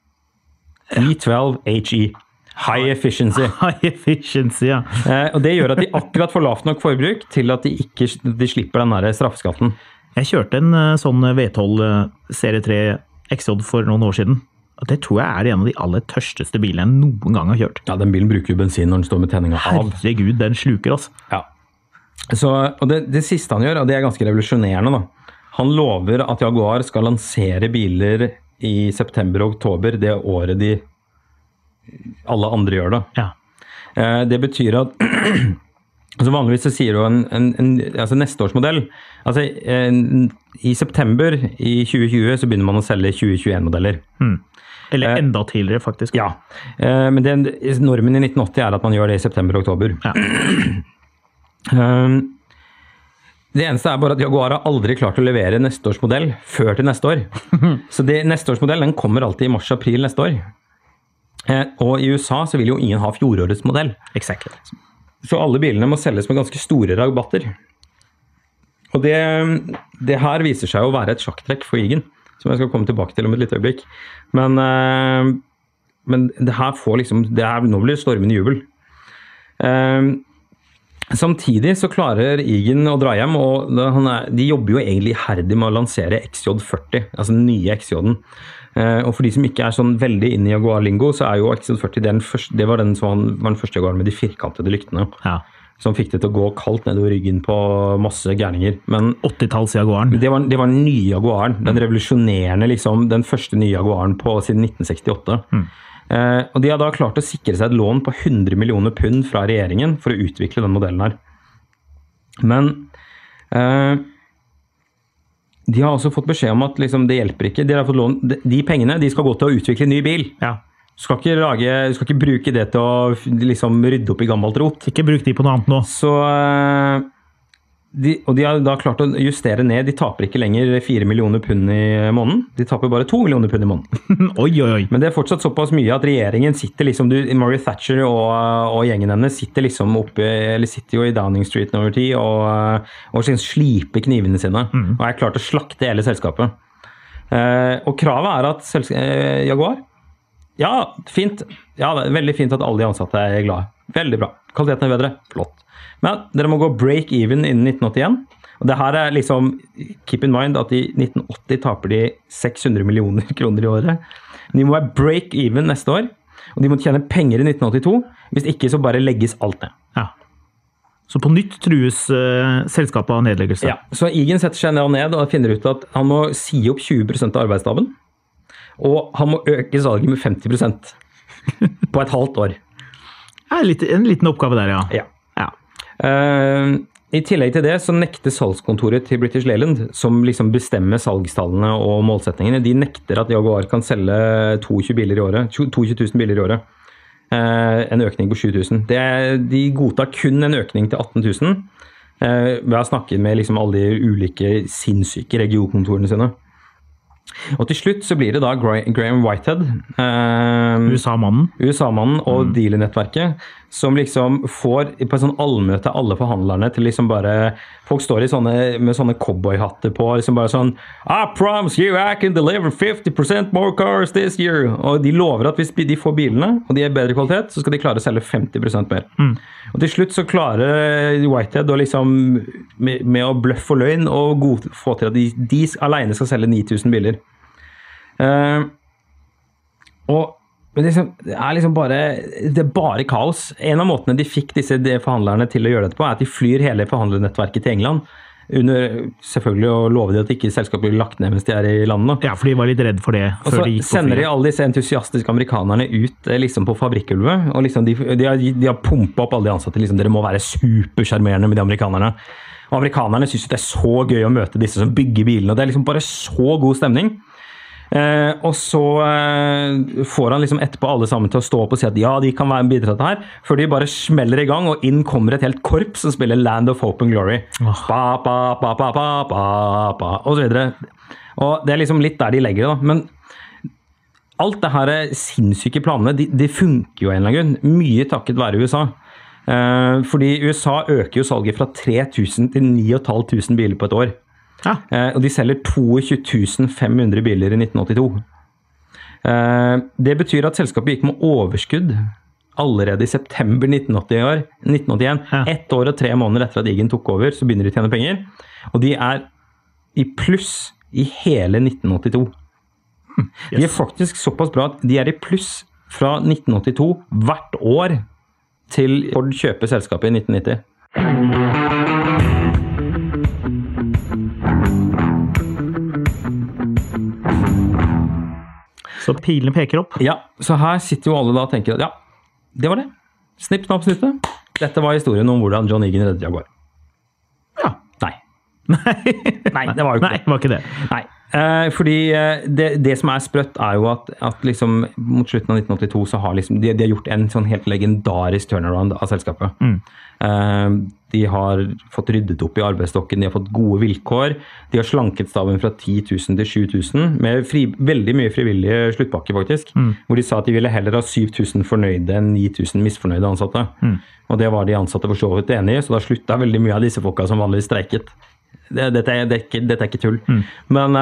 E12HE. High efficiency. High efficiency, ja. Og det gjør at de akkurat får lavt nok forbruk til at de slipper den der straffeskatten. Jeg kjørte en sånn V12 Serie 3 XJ for noen år siden. Det tror jeg er en av de aller tørsteste bilene jeg noen gang har kjørt. Ja, den bilen bruker jo bensin når den står med tenninga av. Herregud, den sluker altså. Ja. Så, og det siste han gjør, og det er ganske revolusjonerende da. Han lover at Jaguar skal lansere biler i september og oktober, det året alle andre gjør det. Ja. Det betyr at altså vanligvis så sier du altså neste års modell. Altså i september i 2020 så begynner man å selge 2021-modeller. Eller enda tidligere, faktisk. Ja, men normen i 1980 er at man gjør det i september og oktober. Ja. Det eneste er bare at Jaguar har aldri klart å levere neste års modell før til neste år. Så neste års modell den kommer alltid i mars-april neste år. Og i USA så vil jo ingen ha fjorårets modell. Exactly. Så alle bilene må selges med ganske store rabatter. Og det her viser seg å være et sjakktrekk for Egan, som jeg skal komme tilbake til om et lite øyeblikk. Men det her får liksom, nå blir det stormende jubel. Samtidig så klarer Egan å dra hjem, og de jobber jo egentlig herdig med å lansere XJ40, altså den nye XJ-en. Og for de som ikke er sånn veldig inne i Jaguar-lingo, så er jo XJ40 det var den første Jaguar med de firkantede lyktene. Ja. Som fikk det til å gå kaldt nedover ryggen på masse gærninger. Men 80-talls Jaguaren. Det var den nye Jaguaren. Den revolusjonerende, liksom, den første nye Jaguaren siden 1968. Og de har da klart å sikre seg et lån på 100 millioner pund fra regjeringen for å utvikle den modellen her. Men de har også fått beskjed om at liksom, det hjelper ikke. De har fått lån. De pengene de skal gå til å utvikle en ny bil. Ja. Du skal ikke bruke det til å liksom, rydde opp i gammelt rot. Ikke bruk de på noe annet nå. Så, og de har da klart å justere ned. De taper ikke lenger 4 millioner pund i måneden. De taper bare 2 millioner pund i måneden. Oi. Men det er fortsatt såpass mye at regjeringen sitter liksom, Margaret Thatcher og gjengen hennes sitter liksom sitter jo i Downing Street over tid og sliper knivene sine. Og er klart å slakte hele selskapet. Og kravet er at Jaguar, ja, fint. Ja, det er veldig fint at alle de ansatte er glade. Veldig bra. Kvaliteten er bedre. Flott. Men dere må gå break even innen 1981. Og det her er liksom, keep in mind at i 1980 taper de 600 millioner kroner i året. De må være break even neste år, og de må tjene penger i 1982. Hvis ikke så bare legges alt ned. Ja. Så på nytt trues selskapet av nedleggelse. Ja, så Egan setter seg ned og finner ut at han må si opp 20% av arbeidsstaben. Og han må øke salget med 50% på et halvt år. Ja, en liten oppgave der, ja. I tillegg til det så nekter salgskontoret til British Leyland, som liksom bestemmer salgstallene og målsetningene, de nekter at Jaguar kan selge 22 000 biler i året. En økning på 7 000. De godtar kun en økning til 18 000. Vi har snakket med liksom alle de ulike sinnssyke regionkontorene sine. Og til slutt så blir det da Graham Whitehead, USA-mannen og dealer-nettverket, som liksom får på en sånn allmøte alle forhandlerne til liksom bare, folk står med sånne cowboyhatter på, liksom bare sånn, I promise you I can deliver 50% more cars this year, og de lover at hvis de får bilene, og de er bedre kvalitet, så skal de klare å selge 50% mer. Og til slutt så klarer Whitehead å liksom, med å bløffe og løgn, og få til at de alene skal selge 9000 biler. Men det er liksom bare kaos. En av måtene de fikk disse forhandlerne til å gjøre dette på, er at de flyr hele forhandlernettverket til England, under selvfølgelig å love de at ikke selskapet blir lagt ned mens de er i landet. Ja, for de var litt redd for det. Og så sender de alle disse entusiastiske amerikanerne ut liksom på fabrikkgulvet, og liksom de har pumpet opp alle de ansatte, liksom, dere må være supersjarmerende med de amerikanerne. Og amerikanerne synes det er så gøy å møte disse som bygger bilene, og det er liksom bare så god stemning. Og så får han liksom etterpå alle sammen til å stå opp og si at ja, de kan være bidra til dette her, før de bare smeller i gang, og inn kommer et helt korps som spiller Land of Hope and Glory. Ba, ba, ba, ba, ba, ba, ba, og så videre. Og det er liksom litt der de legger det da. Men alt det her sinnssyke planene, de funker jo en eller annen grunn. Mye takket være USA. Fordi USA øker jo salget fra 3000 til 9500 biler på et år. Ja. Og de selger 22 500 biler i 1982. Det betyr at selskapet gikk med overskudd allerede i september 1981. Ja. 1 år og 3 måneder etter at Egan tok over, så begynner de å tjene penger. Og de i pluss i hele 1982. Yes. De faktisk såpass bra at de i pluss fra 1982 hvert år til Ford kjøper selskapet i 1990. Så pilene peker opp? Ja, så her sitter jo alle da og tenker at ja, det var det. Snipp, snapp, snitte. Dette var historien om hvordan John Egan reddet Jaguar. Ja. Nei. Nei, det var jo ikke det. Nei, det var ikke det. Nei. Fordi det som sprøtt jo at liksom mot slutten av 1982 så har liksom, de har gjort en sånn helt legendarisk turnaround av selskapet. De har fått ryddet opp i arbeidsstokken, de har fått gode vilkår, de har slanket staben fra 10 000 til 7 000 med veldig mye frivillige sluttpakker faktisk, hvor de sa at de ville heller ha 7 000 fornøyde enn 9 000 misfornøyde ansatte. Og det var de ansatte for så vidt enige i, så da sluttet veldig mye av disse folka som vanligvis streiket. Dette ikke tull. Men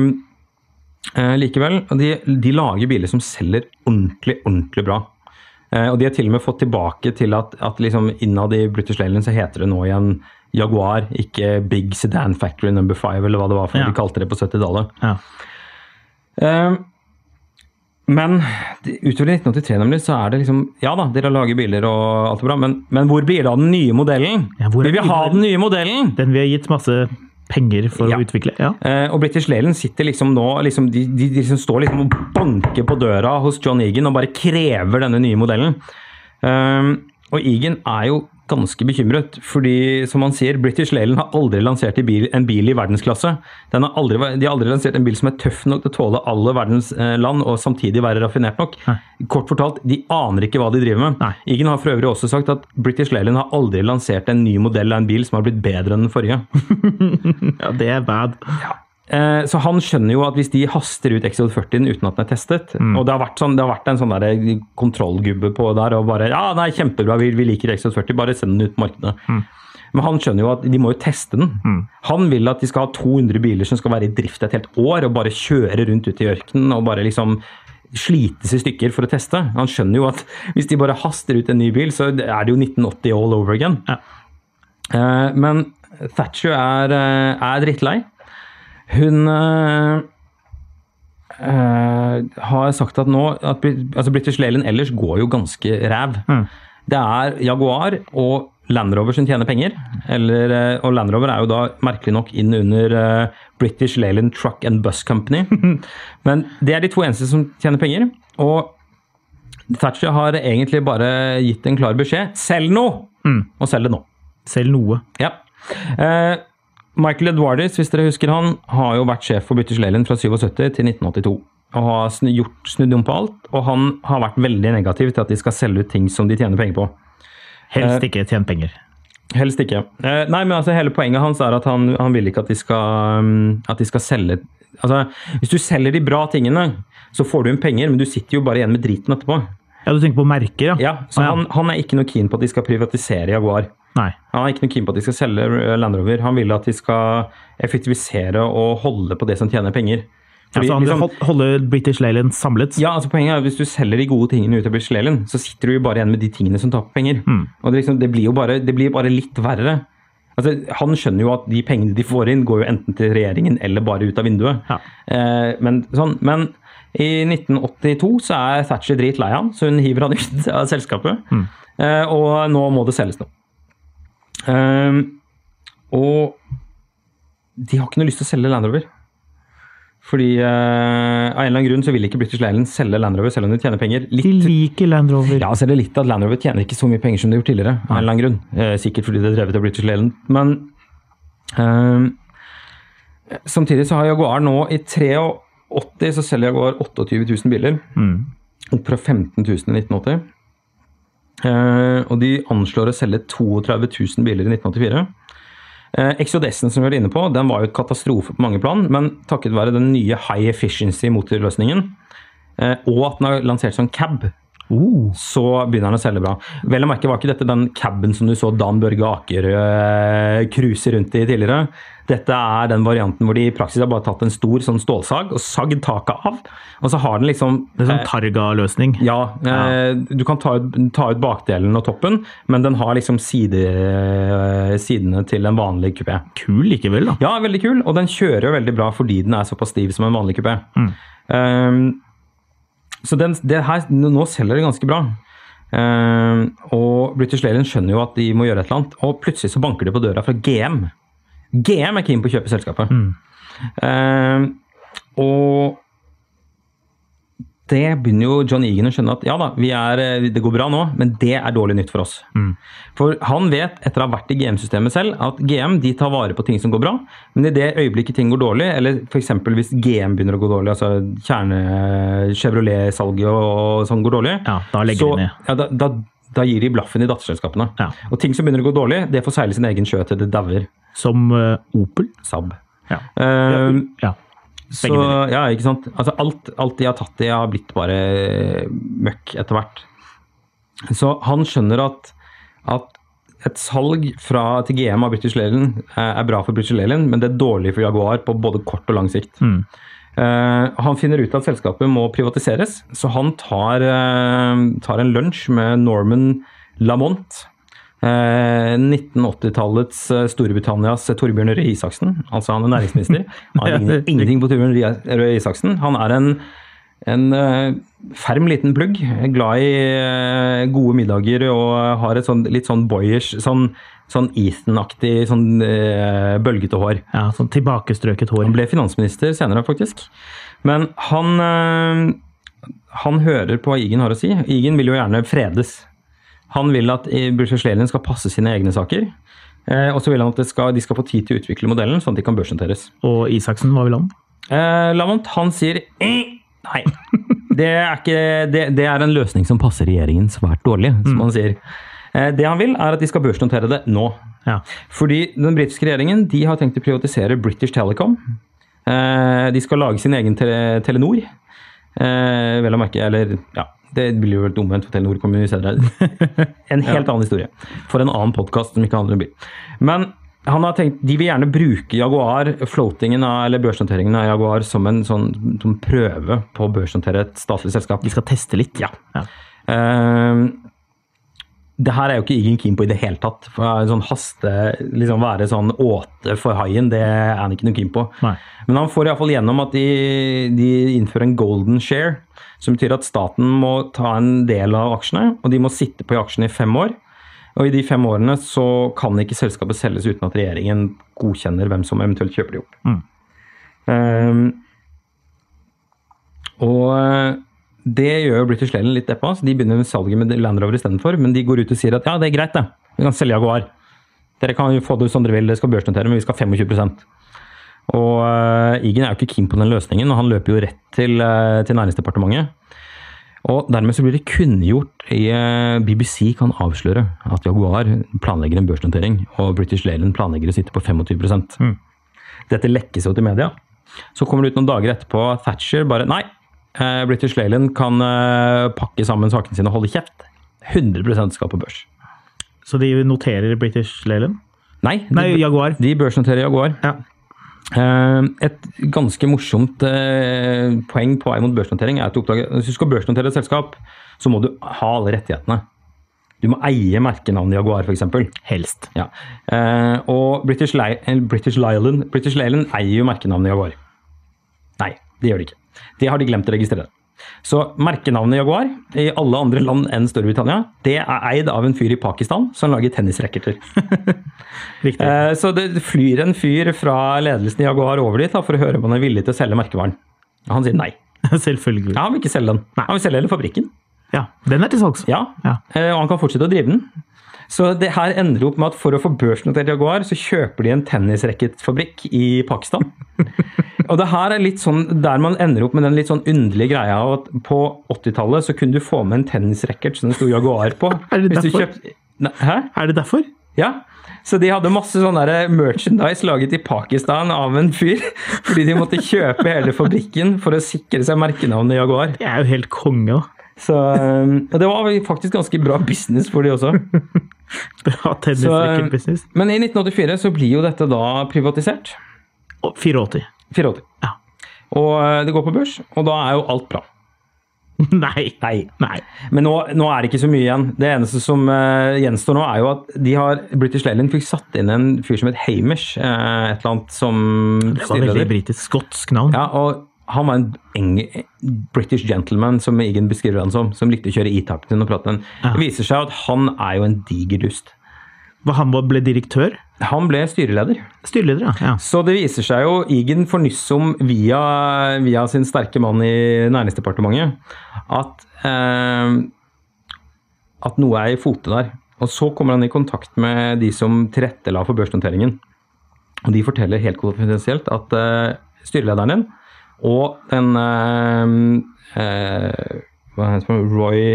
likevel, de lager biler som selger ordentlig bra. Og de har til og med fått tilbake til at liksom innad i British Leyland så heter det nå igjen Jaguar, ikke Big Sedan Factory No. 5, eller hva det var for de kalte det på 70-tallet. Ja. Men utover 1983 nemlig, så det liksom, ja da, dere lager biler og alt bra, men hvor blir det av den nye modellen? Ja, vi vil ha den nye modellen! Den vi har gitt masse penger for å utvikle, ja. Og British Leyland sitter liksom nå, liksom, de liksom står liksom og banker på døra hos John Egan og bare krever denne nye modellen. Og Egan jo ganske bekymret, fordi som han sier, British Leyland har aldri lansert en bil i verdensklasse. De har aldri lansert en bil som tøff nok til å tåle alle verdens land, og samtidig være raffinert nok. Kort fortalt, de aner ikke hva de driver med. Egan har for øvrig også sagt at British Leyland har aldri lansert en ny modell av en bil som har blitt bedre enn den forrige. Ja, det bad. Ja. Så han skjønner jo at hvis de haster ut XJ40 uten at den testet, og det har vært en sånn der kontrollgubbe på der, og bare, ja, nei, kjempebra, vi liker XJ40, bare send den ut på markedet. Men han skjønner jo at de må jo teste den. Han vil at de skal ha 200 biler som skal være i drift et helt år, og bare kjøre rundt ut i ørkenen, og bare liksom slites i stykker for å teste. Han skjønner jo at hvis de bare haster ut en ny bil, så det jo 1980 all over again. Ja. Men Thatcher drittlei. Hun har sagt at nå, altså British Leyland ellers går jo ganske ræv. Det Jaguar og Land Rover som tjener penger, og Land Rover jo da merkelig nok inn under British Leyland Truck and Bus Company. Men det de to eneste som tjener penger, og Thatcher har egentlig bare gitt en klar beskjed. Selg noe! Og selg det nå. Selg noe. Ja. Michael Edwardes, hvis dere husker han, har jo vært sjef for British Leyland fra 77 til 1982. Og har snudd om på alt, og han har vært veldig negativ til at de skal selge ut ting som de tjener penger på. Helst ikke tjene penger. Helst ikke. Nei, men altså hele poenget hans at han vil ikke at de skal selge. Altså, hvis du selger de bra tingene, så får du inn penger, men du sitter jo bare igjen med driten etterpå. Ja, du tenker på merker, ja? Ja, så han ikke noe keen på at de skal privatisere Jaguar. Nei. Han ikke noe keen på at de skal selge Land Rover. Han vil at de skal effektivisere og holde på det som tjener penger. Fordi, ja, så han vil holde British Leyland samlet? Ja, altså poenget hvis du selger de gode tingene ut av British Leyland, så sitter du jo bare igjen med de tingene som taper penger. Og det blir jo bare litt verre. Altså, han skjønner jo at de pengene de får inn går jo enten til regjeringen eller bare ut av vinduet. Ja. Men i 1982 så Thatcher dritlei han, så hun hiver han ut av selskapet. Og nå må det selges nå. Og de har ikke noe lyst til å selge Land Rover. Fordi av en eller annen grunn så vil ikke British Leyland selge Land Rover selv om de tjener penger. De liker Land Rover. Ja, så det litt at Land Rover tjener ikke så mye penger som de har gjort tidligere. Av en eller annen grunn. Sikkert fordi det drevet av British Leyland. Men samtidig så har Jaguar nå i 83 så selger Jaguar 28 000 biler. Opp fra 15 000 i 1980. Og de anslår å selge 32 000 biler i 1984. XJS-en som vi var inne på, den var jo et katastrofe på mange plan, men takket være den nye high efficiency motorløsningen, og at den har lansert sånn cab, så begynner den å selge bra. Vel å merke var ikke dette den cabben som du så Dan Børge Aker cruise rundt i tidligere. Dette den varianten hvor de i praksis har bare tatt en stor sånn stålsag og sagd taket av, og så har den liksom... Det sånn Targa-løsning. Ja, du kan ta ut bakdelen og toppen, men den har liksom sidene til en vanlig kupé. Kul likevel da. Ja, veldig kul, og den kjører jo veldig bra fordi den såpass stiv som en vanlig kupé. Så det her, nå selger det ganske bra. Og British Leyland skjønner jo at de må gjøre et eller annet, og plutselig så banker de på døra fra GM. GM keen på å kjøpe selskapet. Og det begynner jo John Egan å skjønne at ja da, det går bra nå, men det dårlig nytt for oss. For han vet, etter å ha vært i GM-systemet selv, at GM de tar vare på ting som går bra, men i det øyeblikket ting går dårlig, eller for eksempel hvis GM begynner å gå dårlig, altså Chevrolet-salget og sånn går dårlig, da legger de ned. Ja, da gir de blaffen i datterselskapene. Ja. Og ting som begynner å gå dårlig, det får seile sin egen sjø til det dauer. Som Opel? Saab. Ja. Så, ja, ikke sant? Altså alt de har tatt i har blitt bare møkk etter hvert. Så han skjønner at et salg til GM av British Leyland bra for British Leyland, men det dårlig for Jaguar på både kort og lang sikt. Han finner ut at selskapet må privatiseres, så han tar en lunsj med Norman Lamont, 1980-tallets Storbritannias Torbjørn Røe Isaksen, altså han næringsminister. Han ligner ingenting på Torbjørn Røe Isaksen. Han en ferm liten plugg, glad i gode middager og har et litt sånn boyish, sånn Ethan-aktig, sånn bølgete hår. Ja, sånn tilbakestrøket hår. Han ble finansminister senere faktisk. Men han hører på hva Egan har å si. Egan vil jo gjerne fredes. Han vil at British Leyland skal passe sine egne saker, og så vil han at de skal få tid til å utvikle modellen, sånn at de kan børsnoteres. Og Isaksen, hva vil han? Lamont, han sier nei, det en løsning som passer regjeringen svært dårlig, som han sier. Det han vil at de skal børsnotere det nå. Ja. Fordi den britiske regjeringen, de har tenkt å privatisere British Telecom. De skal lage sin egen Telenor. Vel å merke, eller ja, det blir jo helt omvendt for Telenor kommuniserer en helt annen historie for en annen podcast som ikke handler om bil. Men han har tenkt, de vil gjerne bruke Jaguar, floatingen eller børsnoteringen av Jaguar som en sånn prøve på å børsnotere et statlig selskap. De skal teste litt. Ja. Det her jo ikke Egan keen på i det hele tatt. For sånn liksom være sånn åte for haien, det han ikke noe keen på. Nei. Men han får i hvert fall gjennom at de innfører en golden share, som betyr at staten må ta en del av aksjene, og de må sitte på aksjene i 5 år. Og i de 5 årene så kan ikke selskapet selges uten at regjeringen godkjenner hvem som eventuelt kjøper det opp. Og det gjør British Leyland litt deppa, så de begynner med salget med Land Rover i stedet for, men de går ut og sier at ja, det greit det, vi kan selge Jaguar. Dere kan jo få det som dere vil, dere skal børsnotere, men vi skal 25%. Og Egan jo ikke keen på den løsningen, og han løper jo rett til Næringsdepartementet. Og dermed så blir det kunngjort BBC kan avsløre at Jaguar planlegger en børsnotering, og British Leyland planlegger å sitte på 25%. Dette lekkes jo til media. Så kommer det ut noen dager etterpå at Thatcher bare, nei, British Leyland kan pakke sammen sakene sine og holde kjeft. 100% skal på børs. Så de noterer British Leyland? Nei, Jaguar. De børsnoterer Jaguar. Ja. Et ganske morsomt poeng på vei mot børsnotering at hvis du skal børsnotere et selskap, så må du ha alle rettighetene. Du må eie merkenavnet Jaguar, for eksempel. Helst. Ja. Og British Leyland eier jo merkenavnet Jaguar. Nei, det gjør de ikke. Det har de glemt å registrere. Så merkenavnet Jaguar i alle andre land enn Storbritannia, det eid av en fyr i Pakistan som lager tennisracketer. Riktig. Så det flyr en fyr fra ledelsen i Jaguar over dit for å høre om han villig til å selge merkevaren. Han sier nei. Selvfølgelig. Ja, han vil ikke selge den. Nei. Han vil selge hele fabrikken. Ja, den til salgs. Ja, og han kan fortsette å drive den. Så det her ender opp med at for å få børsnotert Jaguar, så kjøper de en tennisracketfabrikk i Pakistan. Og det her litt sånn, der man ender opp med den litt sånn underlige greia, at på 80-tallet så kunne du få med en tennisracket som det stod Jaguar på. Det derfor? Hæ? Det derfor? Ja, Så de hadde masse sånn der merchandise laget i Pakistan av en fyr, fordi de måtte kjøpe hele fabrikken for å sikre seg merkenavnet Jaguar. Det jo helt konge da. Så det var faktisk ganske bra business for de også. Bra tennisrekkerbusiness. Men i 1984 så blir jo dette da privatisert. 84. Ja. Og det går på børs, og da jo alt bra. Nei. Men nå det ikke så mye igjen. Det eneste som gjenstår nå jo at British Leyland fikk satt inn en fyr som het Hamish, et eller annet som det var veldig britisk, skotsk navn. Ja, og han var en British gentleman, som Egan beskriver han som likte å kjøre E-Type og prate. Det viser seg at han jo en diger dust. Han ble direktør? Han ble styreleder. Styreleder, ja. Så det viser seg jo, Egan får nyss om via sin sterke mann i Næringsdepartementet, at noe i fote der. Og så kommer han i kontakt med de som tilrettela for børsnoteringen. Og de forteller helt konfidensielt at styrelederen din, og den hva heter det? Roy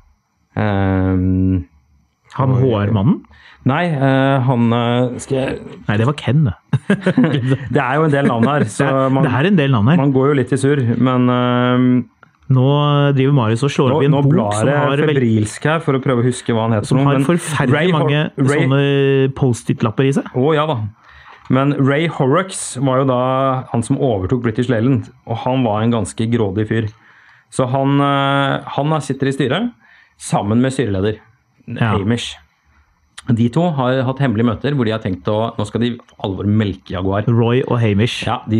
han HR-mannen? Nei, han Nei, det var Ken. Det jo en del navn her. Så det en del navn her. Man går jo litt i surr, men nå driver Marius og slår opp i en bok som har febrilsk her for å prøve å huske hva han heter. Som har forferdelig mange sånne post-it-lapper i seg. Ja da. Men Ray Horrocks var jo da han som overtok British Leyland, og han var en ganske grådig fyr. Så han sitter i styret sammen med styreleder Hamish. De to har hatt hemmelige møter hvor de har tenkt nå skal de alvor melke Jaguar. Roy og Hamish. Ja, de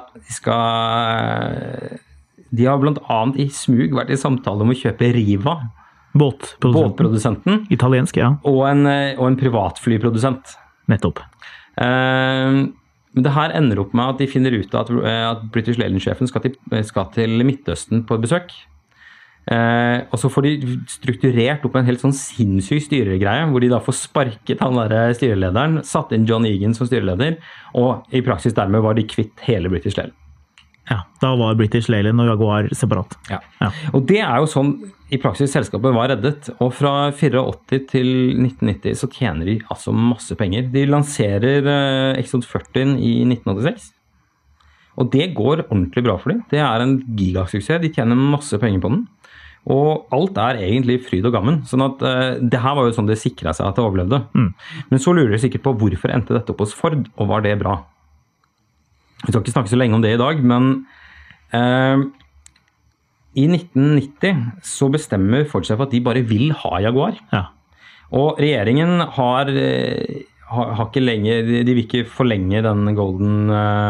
har blant annet i smug vært i samtale om å kjøpe Riva. Båtprodusenten. Italiensk, ja. Og en privatflyprodusent. Nettopp. Men det her ender opp med at de finner ut at British Leyland-sjefen skal til Midtøsten på besøk. Og så får de strukturert opp en helt sånn sinnssyk styregreie, hvor de da får sparket han der styrelederen, satt inn John Egan som styreleder, og i praksis dermed var de kvitt hele British Leyland. Ja, da var British Leyland og Jaguar separat. Ja. Og det jo sånn, i praksis selskapet var reddet, og fra 84 til 1990 så tjener de altså masse penger. De lanserer X40 i 1986, og det går ordentlig bra for dem. Det en gigasuksess, de tjener masse penger på den. Og alt egentlig fryd og gammen, sånn at det her var jo sånn det sikret seg at det overlevde. Men så lurer de sikkert på hvorfor endte dette opp hos Ford, og var det bra? Vi skal ikke snakke så lenge om det i dag, men i 1990 så bestemmer Ford seg for at de bare vil ha Jaguar. Ja. Og regjeringen har ikke lenger, de vil ikke forlenge den golden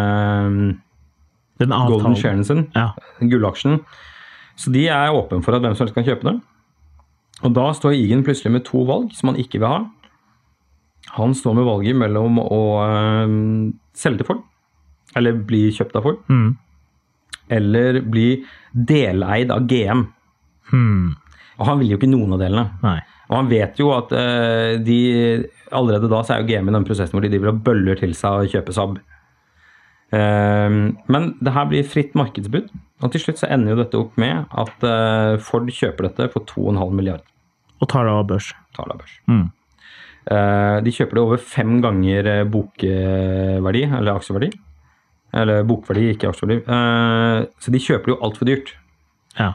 sharen sin, gullaksjen. Så de åpen for at hvem som helst kan kjøpe det. Og da står Egan plutselig med to valg som han ikke vil ha. Han står med valget mellom å selge til Ford, eller bli kjøpt av Ford, eller bli deleid av GM. Og han vil jo ikke noen av delene. Nei. Og han vet jo at allerede da så jo GM i den prosessen hvor de driver og bøller til seg og kjøper Saab. Men det her blir fritt markedsbud, og til slutt så ender jo dette opp med at Ford kjøper dette for 2,5 milliarder. Og tar det av børs. De kjøper det over 5 ganger bokverdi, eller aksjeverdi. Eller bokverdi, ikke aksjeverdi. Så de kjøper jo alt for dyrt. Ja.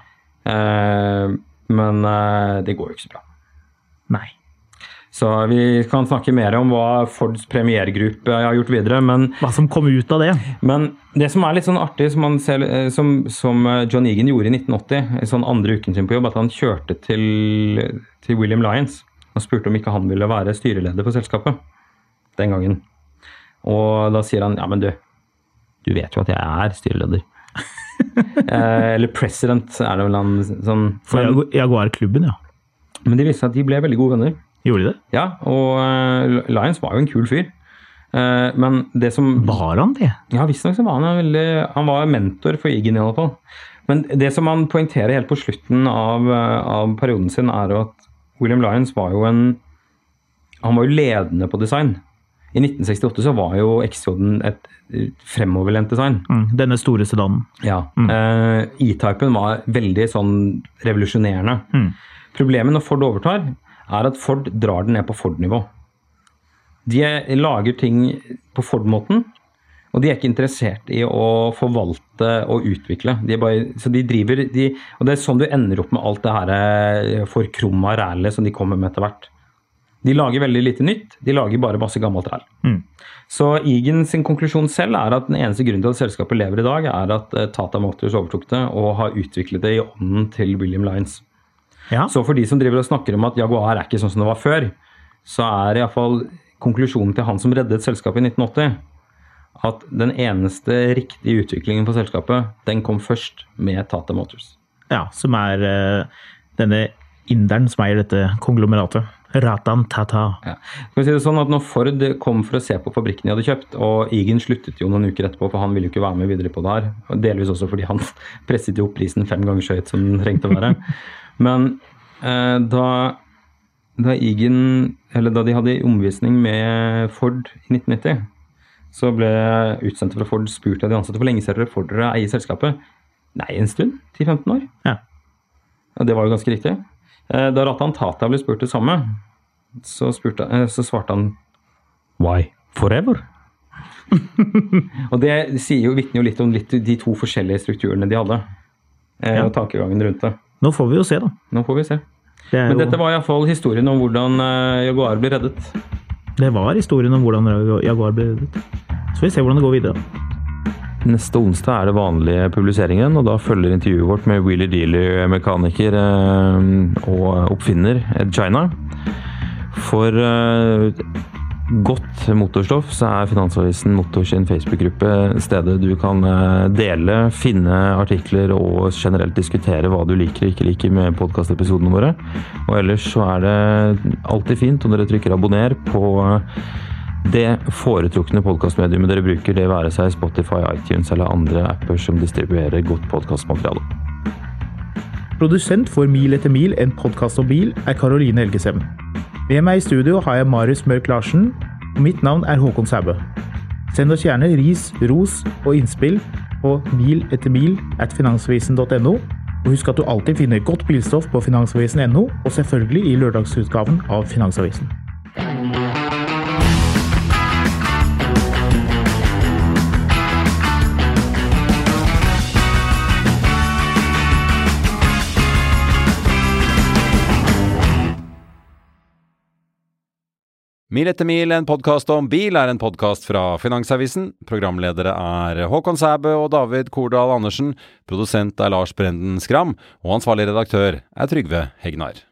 Men det går jo ikke så bra. Nei. Så vi kan snakke mer om hva Fords premiergruppe har gjort videre, men hva som kom ut av det. Men det som litt sånn artig, som man ser, som John Egan gjorde i 1980, i sånn andre uken sin på jobb, at han kjørte til William Lyons og spurte om ikke han ville være styreleder for selskapet den gangen. Og da sier han, ja, men du vet jo at jeg styreleder. Eller president det vel han sånn. For Jaguar-klubben, ja. Men det viste seg at de ble veldig gode venner. Gjorde de det? Ja, og Lyons var jo en kul fyr. Men det som... Var han det? Ja, visst nok så var han han var mentor for Egan i alle fall. Men det som han poengterer helt på slutten av perioden sin at William Lyons var jo han var jo ledende på design. I 1968 så var jo XJ-en et fremoverlent design. Denne store sedanen. Ja. E-Typen var veldig sånn revolusjonerende. Problemet når Ford overtar at Ford drar den ned på Ford-nivå. De lager ting på Ford-måten, og de ikke interessert I å forvalte og utvikle. Så de driver, og det sånn du ender opp med alt det her forkrumma rælet som de kommer med etter hvert. De lager veldig lite nytt, de lager bare masse gammelt ræl. Så Egan sin konklusjon selv at den eneste grunnen til at selskapet lever I dag at Tata Motors overtok det og har utviklet det I ånden til William Lyons. Ja. Så for de som driver og snakker om at Jaguar ikke sånn som det var før, så I hvert fall konklusjonen til han som reddet selskapet I 1980, at den eneste riktige utviklingen på selskapet, den kom først med Tata Motors. Ja, som denne inderen som eier dette konglomeratet. Ratan Tata. Ja. Skal vi si det sånn at når Ford kom for å se på fabrikken de hadde kjøpt, og Egan sluttet jo noen uker etterpå, for han ville jo ikke være med videre på det her, og delvis også fordi han presset jo opp prisen 5 ganger så høyt som den trengte å være. Men da Egan, eller da de hadde omvisning med Ford I 1990, så ble utsendte fra Ford spurt av de ansatte hvor lenge ser dere Ford dere eier selskapet? Nei, en stund, 10-15 år. Ja. Og det var jo ganske riktig. Da Ratan Tata ble spurt det samme, så svarte han Why? Forever? Og det vitner jo litt om de to forskjellige strukturene de hadde, og tankegangen rundt det. Nå får vi jo se da. Nå får vi se. Men dette var I hvert fall historien om hvordan Jaguar ble reddet. Det var historien om hvordan Jaguar ble reddet. Så vi ser hvordan det går videre. Neste onsdag det vanlige publiseringen, og da følger intervjuet vårt med Wheeler Dealer, mekaniker og oppfinner Ed China. For godt motorstoff så Finansavisen Motors sin Facebook-gruppe stedet du kan dele, finne artikler og generelt diskutere hva du liker og ikke liker med podcastepisodene våre. Og ellers så det alltid fint om dere trykker abonner på det foretrukne podcastmediumet dere bruker, det være seg Spotify, iTunes eller andre apper som distribuerer godt podcastmateriale. Produsent for Mil etter mil, en podcast om bil, Caroline Helgesem. Med meg I studio har jeg Marius Mørk Larsen, og mitt navn Håkon Sæbø. Send oss gjerne ris, ros og innspill på milettermil@finansavisen.no, og husk at du alltid finner godt bilstoff på finansavisen.no, og selvfølgelig I lørdagsutgaven av Finansavisen. Mil etter mil, en podcast om bil, en podcast fra Finansavisen. Programledere Håkon Sæbø og David Kordal Andersen. Produsent Lars Brenden Skram. Og ansvarlig redaktør Trygve Hegnar.